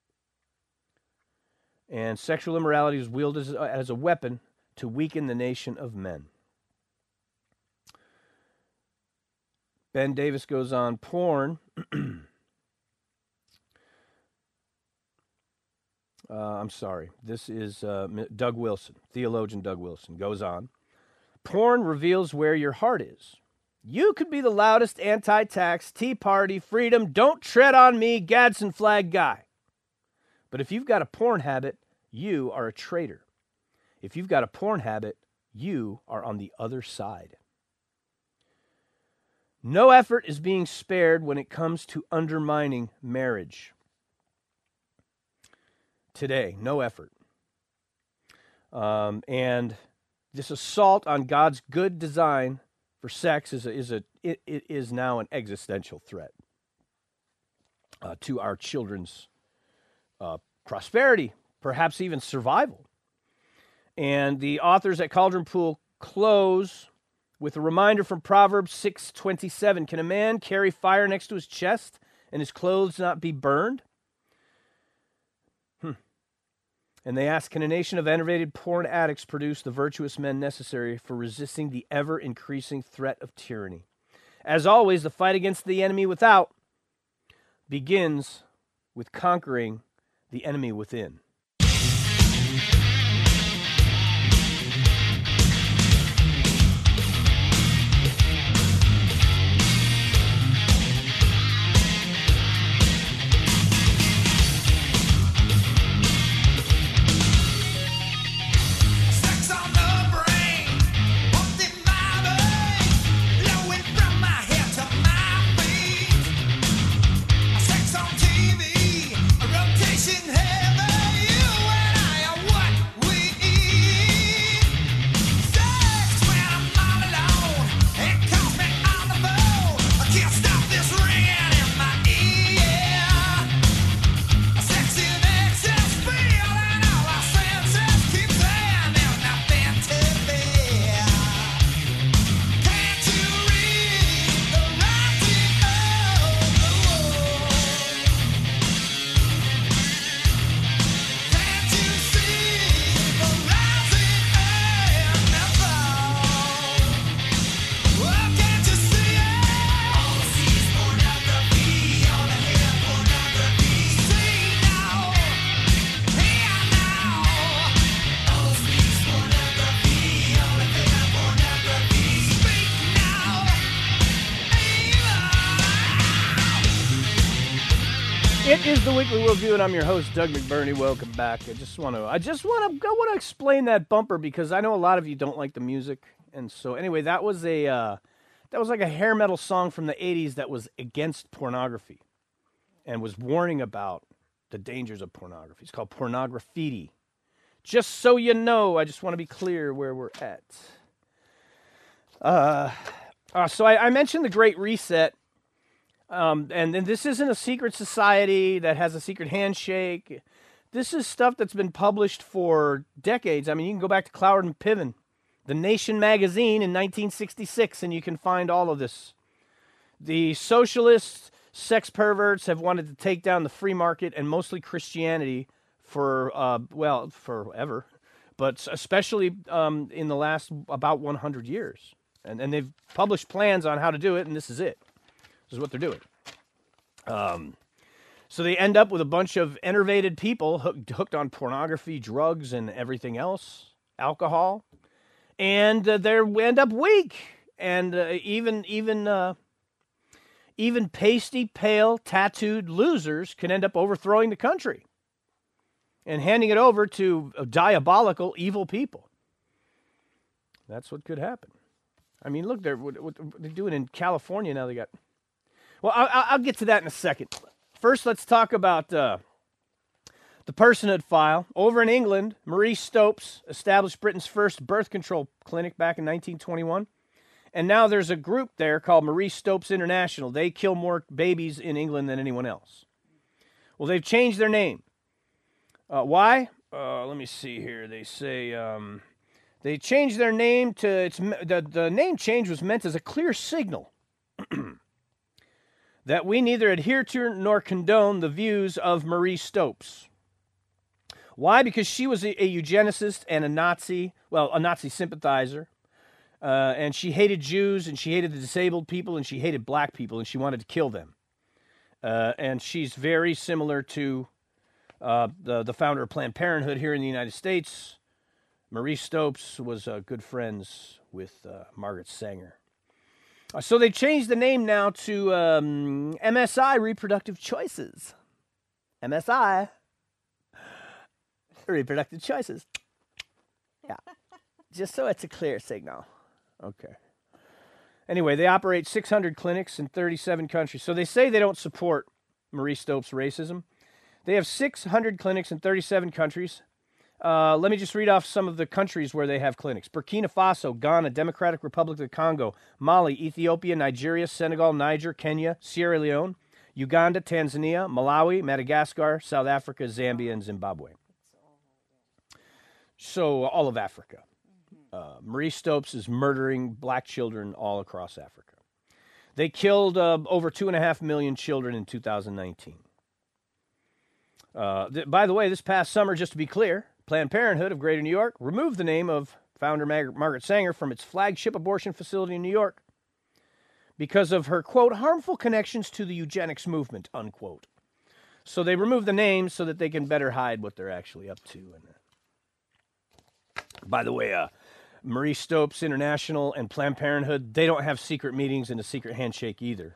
and sexual immorality was wielded as a weapon to weaken the nation of men. Ben Davis goes on, porn. This is Doug Wilson, theologian Doug Wilson, goes on. Porn reveals where your heart is. You could be the loudest anti-tax, Tea Party, freedom, don't tread on me, Gadsden flag guy. But if you've got a porn habit, you are a traitor. If you've got a porn habit, you are on the other side. No effort is being spared when it comes to undermining marriage. Today, no effort. And this assault on God's good design for sex is now an existential threat to our children's prosperity, perhaps even survival. And the authors at Cauldron Pool close with a reminder from Proverbs 6:27. Can a man carry fire next to his chest and his clothes not be burned? And they ask, can a nation of enervated porn addicts produce the virtuous men necessary for resisting the ever-increasing threat of tyranny? As always, the fight against the enemy without begins with conquering the enemy within. It is the Weekly Worldview, and I'm your host, Doug McBurney. Welcome back. I just want to explain that bumper because I know a lot of you don't like the music, and so anyway, that was like a hair metal song from the '80s that was against pornography, and was warning about the dangers of pornography. It's called Pornograffiti. Just so you know, I just want to be clear where we're at. So I mentioned the Great Reset. And this isn't a secret society that has a secret handshake. This is stuff that's been published for decades. I mean, you can go back to Cloward and Piven, The Nation magazine in 1966, and you can find all of this. The socialist sex perverts have wanted to take down the free market and mostly Christianity for, forever, but especially in the last about 100 years. And they've published plans on how to do it, and this is it. This is what they're doing. So they end up with a bunch of enervated people hooked on pornography, drugs, and everything else, alcohol, and they end up weak. And even pasty, pale, tattooed losers can end up overthrowing the country and handing it over to diabolical, evil people. That's what could happen. I mean, look, what they're doing in California now. They got. Well, I'll get to that in a second. First, let's talk about the Personhood File. Over in England, Marie Stopes established Britain's first birth control clinic back in 1921. And now there's a group there called Marie Stopes International. They kill more babies in England than anyone else. Well, they've changed their name. Why? Let me see here. They say they changed their name to... The name change was meant as a clear signal that we neither adhere to nor condone the views of Marie Stopes. Why? Because she was a eugenicist and a Nazi sympathizer. And she hated Jews, and she hated the disabled people, and she hated black people, and she wanted to kill them. And she's very similar to the founder of Planned Parenthood here in the United States. Marie Stopes was good friends with Margaret Sanger. So they changed the name now to MSI Reproductive Choices. MSI Reproductive Choices. Yeah. Just so it's a clear signal. Okay. Anyway, they operate 600 clinics in 37 countries. So they say they don't support Marie Stopes' racism. They have 600 clinics in 37 countries. Let me just read off some of the countries where they have clinics. Burkina Faso, Ghana, Democratic Republic of the Congo, Mali, Ethiopia, Nigeria, Senegal, Niger, Kenya, Sierra Leone, Uganda, Tanzania, Malawi, Madagascar, South Africa, Zambia, and Zimbabwe. So all of Africa. Marie Stopes is murdering black children all across Africa. They killed over 2.5 million children in 2019. By the way, this past summer, just to be clear, Planned Parenthood of Greater New York removed the name of founder Margaret Sanger from its flagship abortion facility in New York because of her, quote, harmful connections to the eugenics movement, unquote. So they removed the name so that they can better hide what they're actually up to. And by the way, Marie Stopes International and Planned Parenthood, they don't have secret meetings and a secret handshake either.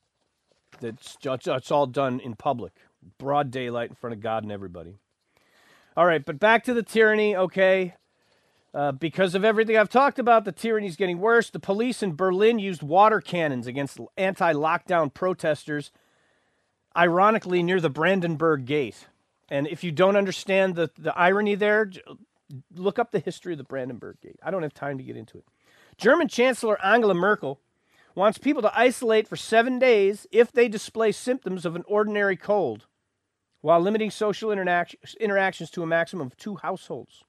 It's all done in public, broad daylight in front of God and everybody. All right, but back to the tyranny, okay? Because of everything I've talked about, the tyranny's getting worse. The police in Berlin used water cannons against anti-lockdown protesters, ironically near the Brandenburg Gate. And if you don't understand the irony there, look up the history of the Brandenburg Gate. I don't have time to get into it. German Chancellor Angela Merkel wants people to isolate for 7 days if they display symptoms of an ordinary cold, while limiting social interactions to a maximum of 2 households.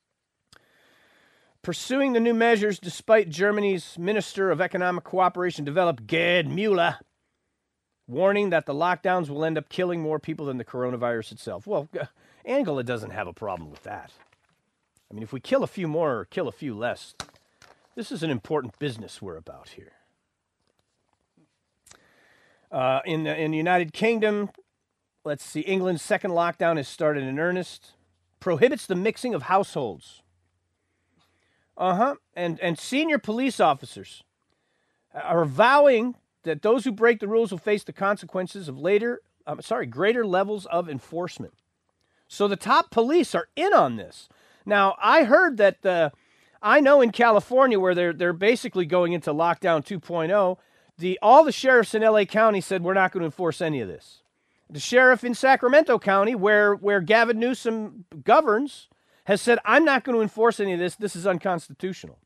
Pursuing the new measures despite Germany's Minister of Economic Cooperation Development, Gerd Müller, warning that the lockdowns will end up killing more people than the coronavirus itself. Well, Angela doesn't have a problem with that. I mean, if we kill a few more or kill a few less, this is an important business we're about here. In the United Kingdom, let's see, England's second lockdown has started in earnest. Prohibits the mixing of households. And senior police officers are vowing that those who break the rules will face the consequences of greater levels of enforcement. So the top police are in on this. Now, I heard that I know in California where they're basically going into lockdown 2.0, all the sheriffs in LA County said we're not going to enforce any of this. The sheriff in Sacramento County, where Gavin Newsom governs, has said, I'm not going to enforce any of this. This is unconstitutional.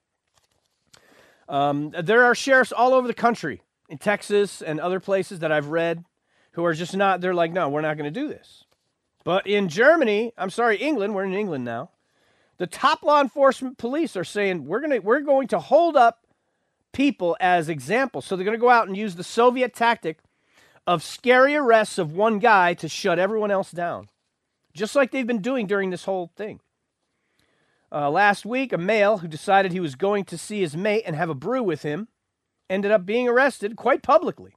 There are sheriffs all over the country, in Texas and other places that I've read, who are just not, they're like, no, we're not going to do this. But in England, we're in England now, the top law enforcement police are saying, we're going to hold up people as examples. So they're going to go out and use the Soviet tactic of scary arrests of one guy to shut everyone else down, just like they've been doing during this whole thing. Last week, a male who decided he was going to see his mate and have a brew with him ended up being arrested quite publicly.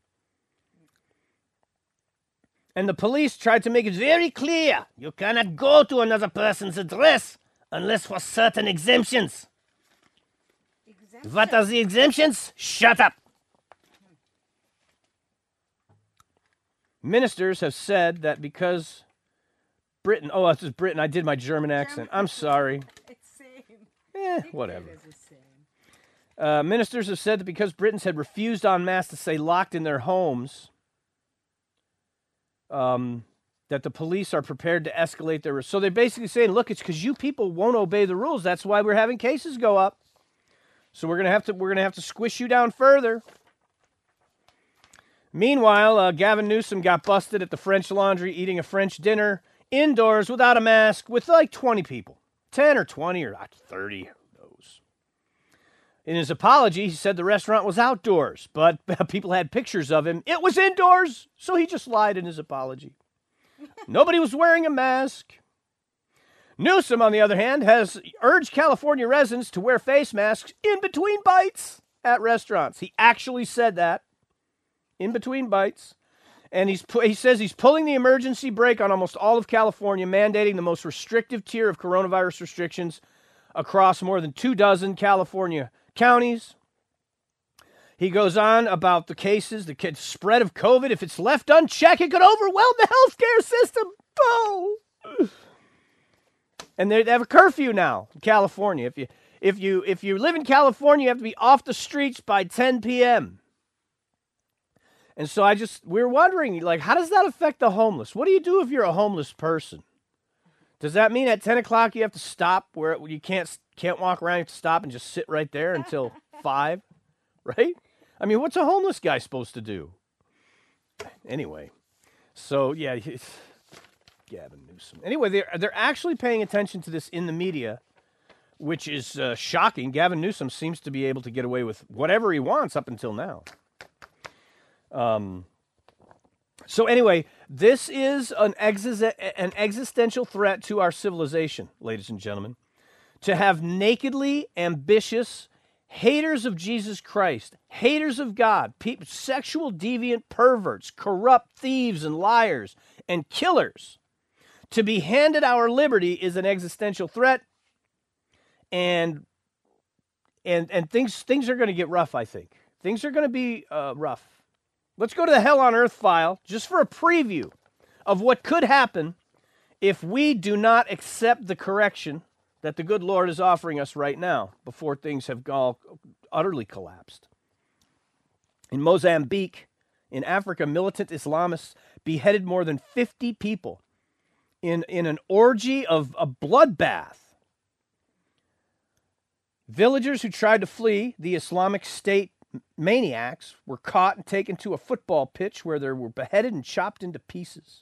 And the police tried to make it very clear, you cannot go to another person's address unless for certain exemptions. What are the exemptions? Shut up. Ministers have said that because Britain, this is Britain, I did my German accent. I'm sorry. It's same. Whatever. Ministers have said that because Britons had refused en masse to stay locked in their homes, that the police are prepared to escalate their... So they're basically saying, look, it's because you people won't obey the rules. That's why we're having cases go up. So we're gonna have to squish you down further. Meanwhile, Gavin Newsom got busted at the French Laundry eating a French dinner indoors without a mask with like 20 people. 10 or 20 or 30, who knows. In his apology, he said the restaurant was outdoors, but people had pictures of him. It was indoors, so he just lied in his apology. Nobody was wearing a mask. Newsom, on the other hand, has urged California residents to wear face masks in between bites at restaurants. He actually said that, in between bites. And he says he's pulling the emergency brake on almost all of California, mandating the most restrictive tier of coronavirus restrictions across more than 24 California counties. He goes on about the cases, the spread of COVID. If it's left unchecked, it could overwhelm the healthcare system. Oh. And they have a curfew now in California. If you live in California, you have to be off the streets by 10 p.m. And so we're wondering, like, how does that affect the homeless? What do you do if you're a homeless person? Does that mean at 10 o'clock you have to stop where you can't walk around, you have to stop and just sit right there until 5, right? I mean, what's a homeless guy supposed to do? Anyway, so yeah, Gavin Newsom. Anyway, they're actually paying attention to this in the media, which is shocking. Gavin Newsom seems to be able to get away with whatever he wants up until now. So anyway, this is an existential threat to our civilization, ladies and gentlemen. To have nakedly ambitious haters of Jesus Christ, haters of God, sexual deviant perverts, corrupt thieves and liars, and killers, to be handed our liberty is an existential threat, and things are going to get rough, I think. Things are going to be rough. Let's go to the Hell on Earth file just for a preview of what could happen if we do not accept the correction that the good Lord is offering us right now before things have all utterly collapsed. In Mozambique, in Africa, militant Islamists beheaded more than 50 people in an orgy of a bloodbath. Villagers who tried to flee the Islamic State maniacs were caught and taken to a football pitch where they were beheaded and chopped into pieces.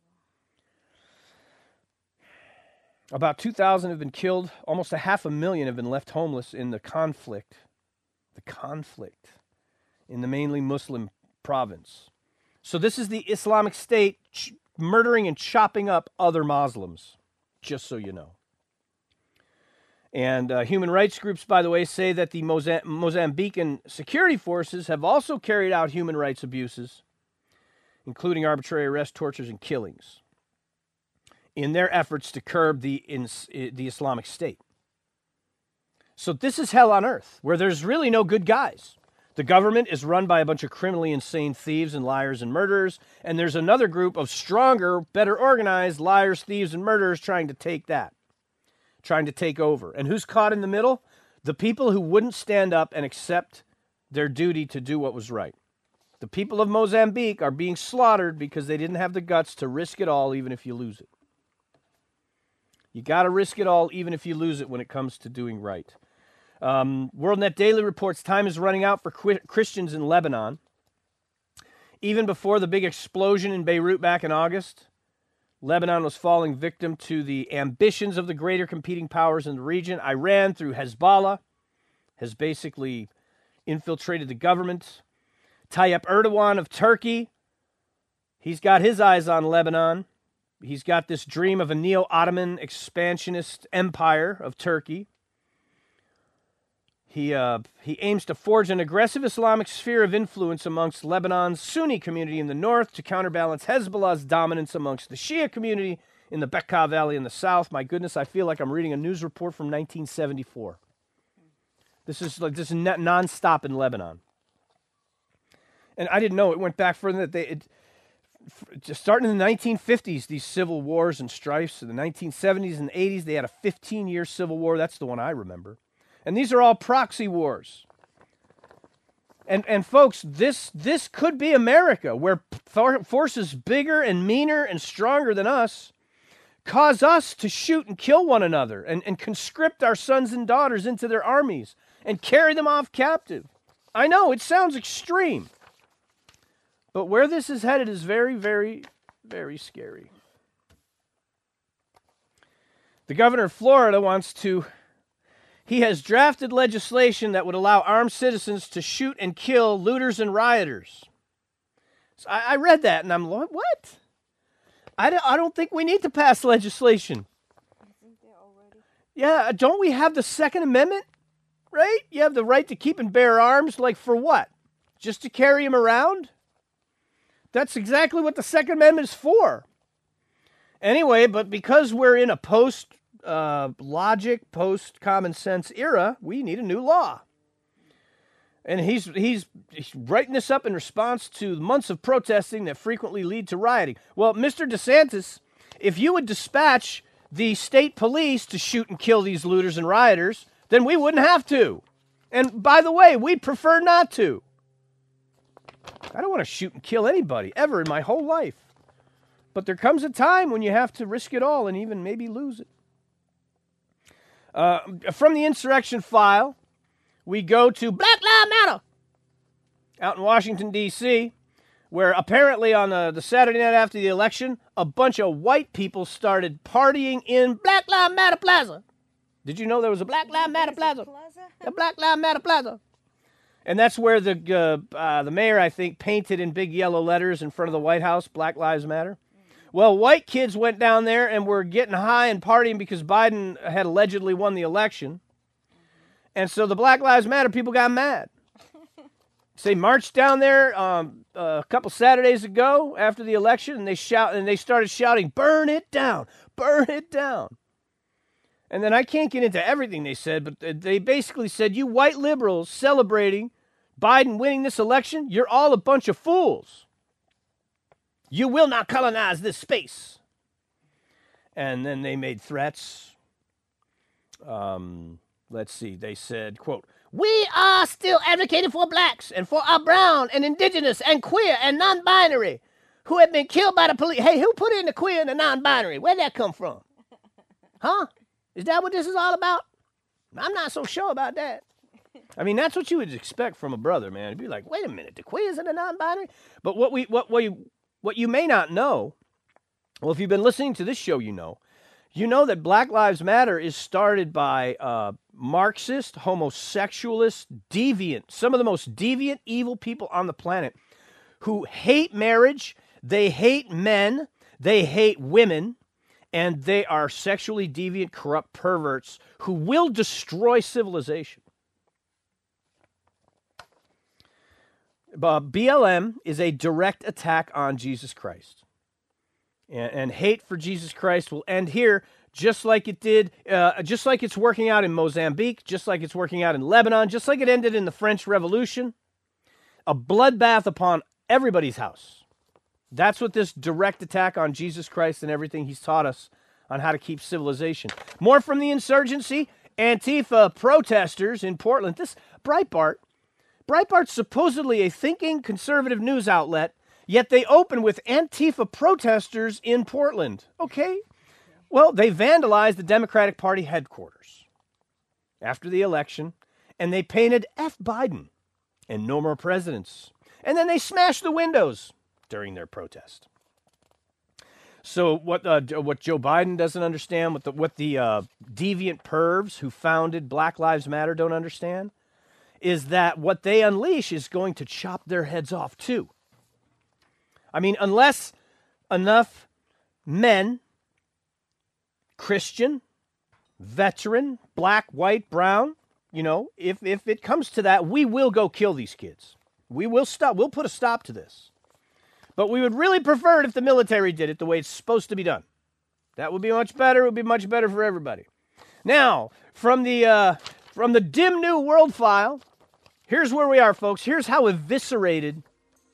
About 2,000 have been killed. Almost 500,000 have been left homeless in the conflict in the mainly Muslim province. So this is the Islamic State murdering and chopping up other Muslims, just so you know. And human rights groups, by the way, say that the Mozambican security forces have also carried out human rights abuses, including arbitrary arrests, tortures, and killings, in their efforts to curb the Islamic State. So this is hell on earth, where there's really no good guys. The government is run by a bunch of criminally insane thieves and liars and murderers, and there's another group of stronger, better organized liars, thieves, and murderers trying to take over. And who's caught in the middle? The people who wouldn't stand up and accept their duty to do what was right. The people of Mozambique are being slaughtered because they didn't have the guts to risk it all, even if you lose it. You got to risk it all, even if you lose it, when it comes to doing right. WorldNet Daily reports time is running out for Christians in Lebanon. Even before the big explosion in Beirut back in August, Lebanon was falling victim to the ambitions of the greater competing powers in the region. Iran, through Hezbollah, has basically infiltrated the government. Tayyip Erdogan of Turkey, he's got his eyes on Lebanon. He's got this dream of a neo-Ottoman expansionist empire of Turkey. He aims to forge an aggressive Islamic sphere of influence amongst Lebanon's Sunni community in the north to counterbalance Hezbollah's dominance amongst the Shia community in the Bekaa Valley in the south. My goodness, I feel like I'm reading a news report from 1974. This is nonstop in Lebanon. And I didn't know it went back further than that. Just starting in the 1950s, these civil wars and strifes. In the 1970s and 80s, they had a 15-year civil war. That's the one I remember. And these are all proxy wars. And folks, this could be America, where forces bigger and meaner and stronger than us cause us to shoot and kill one another and conscript our sons and daughters into their armies and carry them off captive. I know, it sounds extreme. But where this is headed is very, very, very scary. The governor of Florida he has drafted legislation that would allow armed citizens to shoot and kill looters and rioters. So I read that and I'm like, what? I don't think we need to pass legislation. Yeah, don't we have the Second Amendment, right? You have the right to keep and bear arms, like for what? Just to carry them around? That's exactly what the Second Amendment is for. Anyway, but because we're in a post-logic, post-common sense era, we need a new law. And he's writing this up in response to months of protesting that frequently lead to rioting. Well, Mr. DeSantis, if you would dispatch the state police to shoot and kill these looters and rioters, then we wouldn't have to. And by the way, we'd prefer not to. I don't want to shoot and kill anybody ever in my whole life. But there comes a time when you have to risk it all and even maybe lose it. From the insurrection file, we go to Black Lives Matter out in Washington, D.C., where apparently on the Saturday night after the election, a bunch of white people started partying in Black Lives Matter Plaza. Did you know there was a Black Lives Matter Plaza? A Black Lives Matter Plaza. And that's where the mayor, I think, painted in big yellow letters in front of the White House, Black Lives Matter. Well, white kids went down there and were getting high and partying because Biden had allegedly won the election. And so the Black Lives Matter people got mad. So they marched down there a couple Saturdays ago after the election, and they started shouting, "Burn it down, burn it down." And then I can't get into everything they said, but they basically said, "You white liberals celebrating Biden winning this election, you're all a bunch of fools. You will not colonize this space." And then they made threats. Let's see. They said, quote, "We are still advocating for blacks and for our brown and indigenous and queer and non-binary who have been killed by the police." Hey, who put in the queer and the non-binary? Where'd that come from? Huh? Is that what this is all about? I'm not so sure about that. I mean, that's what you would expect from a brother, man. It'd be like, wait a minute, the queers and the non-binary? But what you may not know, well, if you've been listening to this show, you know that Black Lives Matter is started by Marxist, homosexualist, deviant, some of the most deviant, evil people on the planet who hate marriage, they hate men, they hate women, and they are sexually deviant, corrupt perverts who will destroy civilization. BLM is a direct attack on Jesus Christ. And hate for Jesus Christ will end here, just like it did, just like it's working out in Mozambique, just like it's working out in Lebanon, just like it ended in the French Revolution. A bloodbath upon everybody's house. That's what this direct attack on Jesus Christ and everything he's taught us on how to keep civilization. More from the insurgency. Antifa protesters in Portland. This Breitbart's supposedly a thinking conservative news outlet, yet they open with Antifa protesters in Portland. Okay. Well, they vandalized the Democratic Party headquarters after the election, and they painted F. Biden and no more presidents. And then they smashed the windows during their protest. So what Joe Biden doesn't understand, what the deviant pervs who founded Black Lives Matter don't understand, is that what they unleash is going to chop their heads off too. I mean, unless enough men, Christian, veteran, black, white, brown, if it comes to that, we will go kill these kids. We will stop. We'll put a stop to this. But we would really prefer it if the military did it the way it's supposed to be done. That would be much better. It would be much better for everybody. Now, from the dim new world file, here's where we are, folks. Here's how eviscerated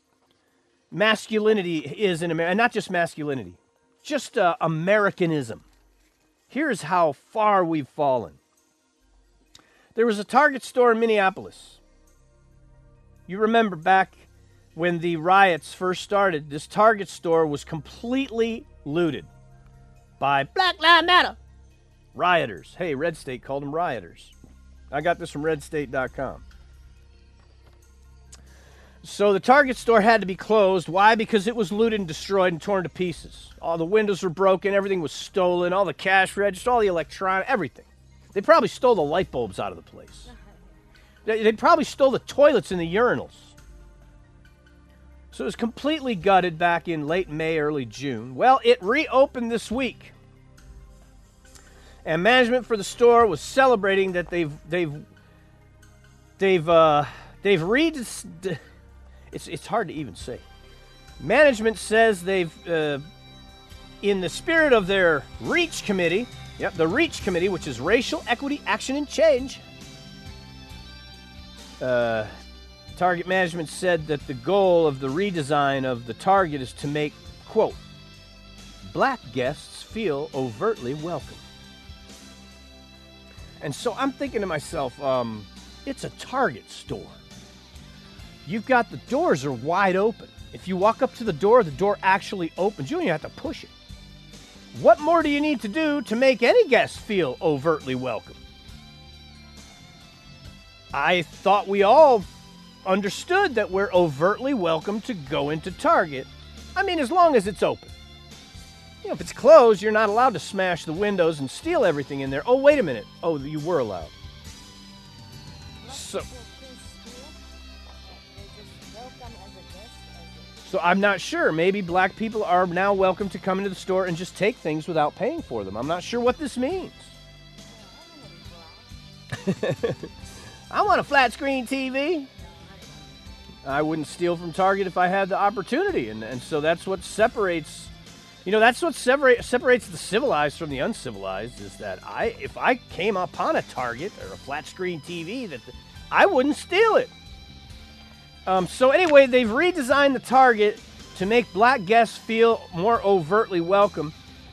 masculinity is in America. And not just masculinity, just Americanism. Here's how far we've fallen. There was a Target store in Minneapolis. You remember back when the riots first started, this Target store was completely looted by Black Lives Matter rioters. Hey, Red State called them rioters. I got this from redstate.com. So the Target store had to be closed. Why? Because it was looted and destroyed and torn to pieces. All the windows were broken. Everything was stolen. All the cash registers, all the electronics, everything. They probably stole the light bulbs out of the place. They probably stole the toilets and the urinals. So it was completely gutted back in late May, early June. Well, it reopened this week. And management for the store was celebrating that it's hard to even say. Management says they've, in the spirit of their REACH committee, the REACH committee, which is Racial Equity Action and Change, Target management said that the goal of the redesign of the Target is to make, quote, black guests feel overtly welcome. And so I'm thinking to myself, it's a Target store. You've got the doors are wide open. If you walk up to the door actually opens. You don't even have to push it. What more do you need to do to make any guest feel overtly welcome? I thought we all understood that we're overtly welcome to go into Target. I mean, as long as it's open. You know, if it's closed, you're not allowed to smash the windows and steal everything in there. Oh, wait a minute. Oh, you were allowed. So I'm not sure. Maybe black people are now welcome to come into the store and just take things without paying for them. I'm not sure what this means. I want a flat screen TV. I wouldn't steal from Target if I had the opportunity. And so that's what separates, that's what separates the civilized from the uncivilized, is that if I came upon a Target or a flat screen TV, I wouldn't steal it. So anyway, they've redesigned the Target to make black guests feel more overtly welcome.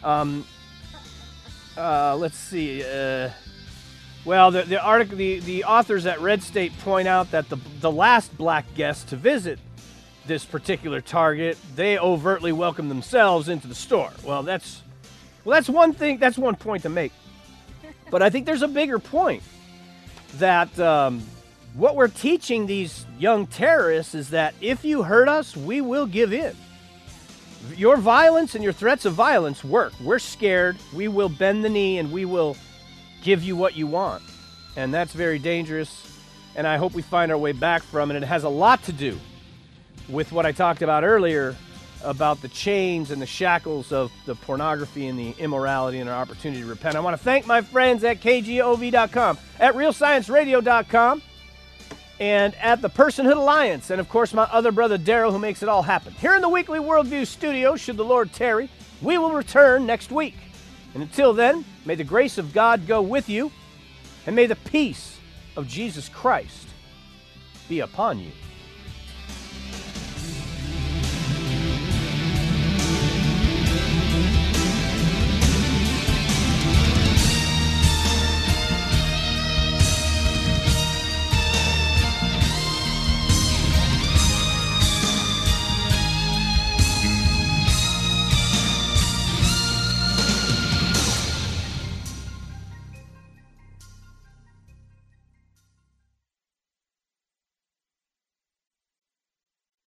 Let's see. Well, the authors at Red State point out that the last black guests to visit this particular Target, they overtly welcome themselves into the store. Well, that's one thing. That's one point to make. But I think there's a bigger point that what we're teaching these young terrorists is that if you hurt us, we will give in. Your violence and your threats of violence work. We're scared. We will bend the knee and we will give you what you want. And that's very dangerous. And I hope we find our way back from it. It has a lot to do with what I talked about earlier about the chains and the shackles of the pornography and the immorality and our opportunity to repent. I want to thank my friends at KGOV.com, at RealScienceRadio.com, and at the Personhood Alliance, and of course my other brother Daryl, who makes it all happen. Here in the Weekly Worldview studio, should the Lord tarry, we will return next week. And until then, may the grace of God go with you, and may the peace of Jesus Christ be upon you.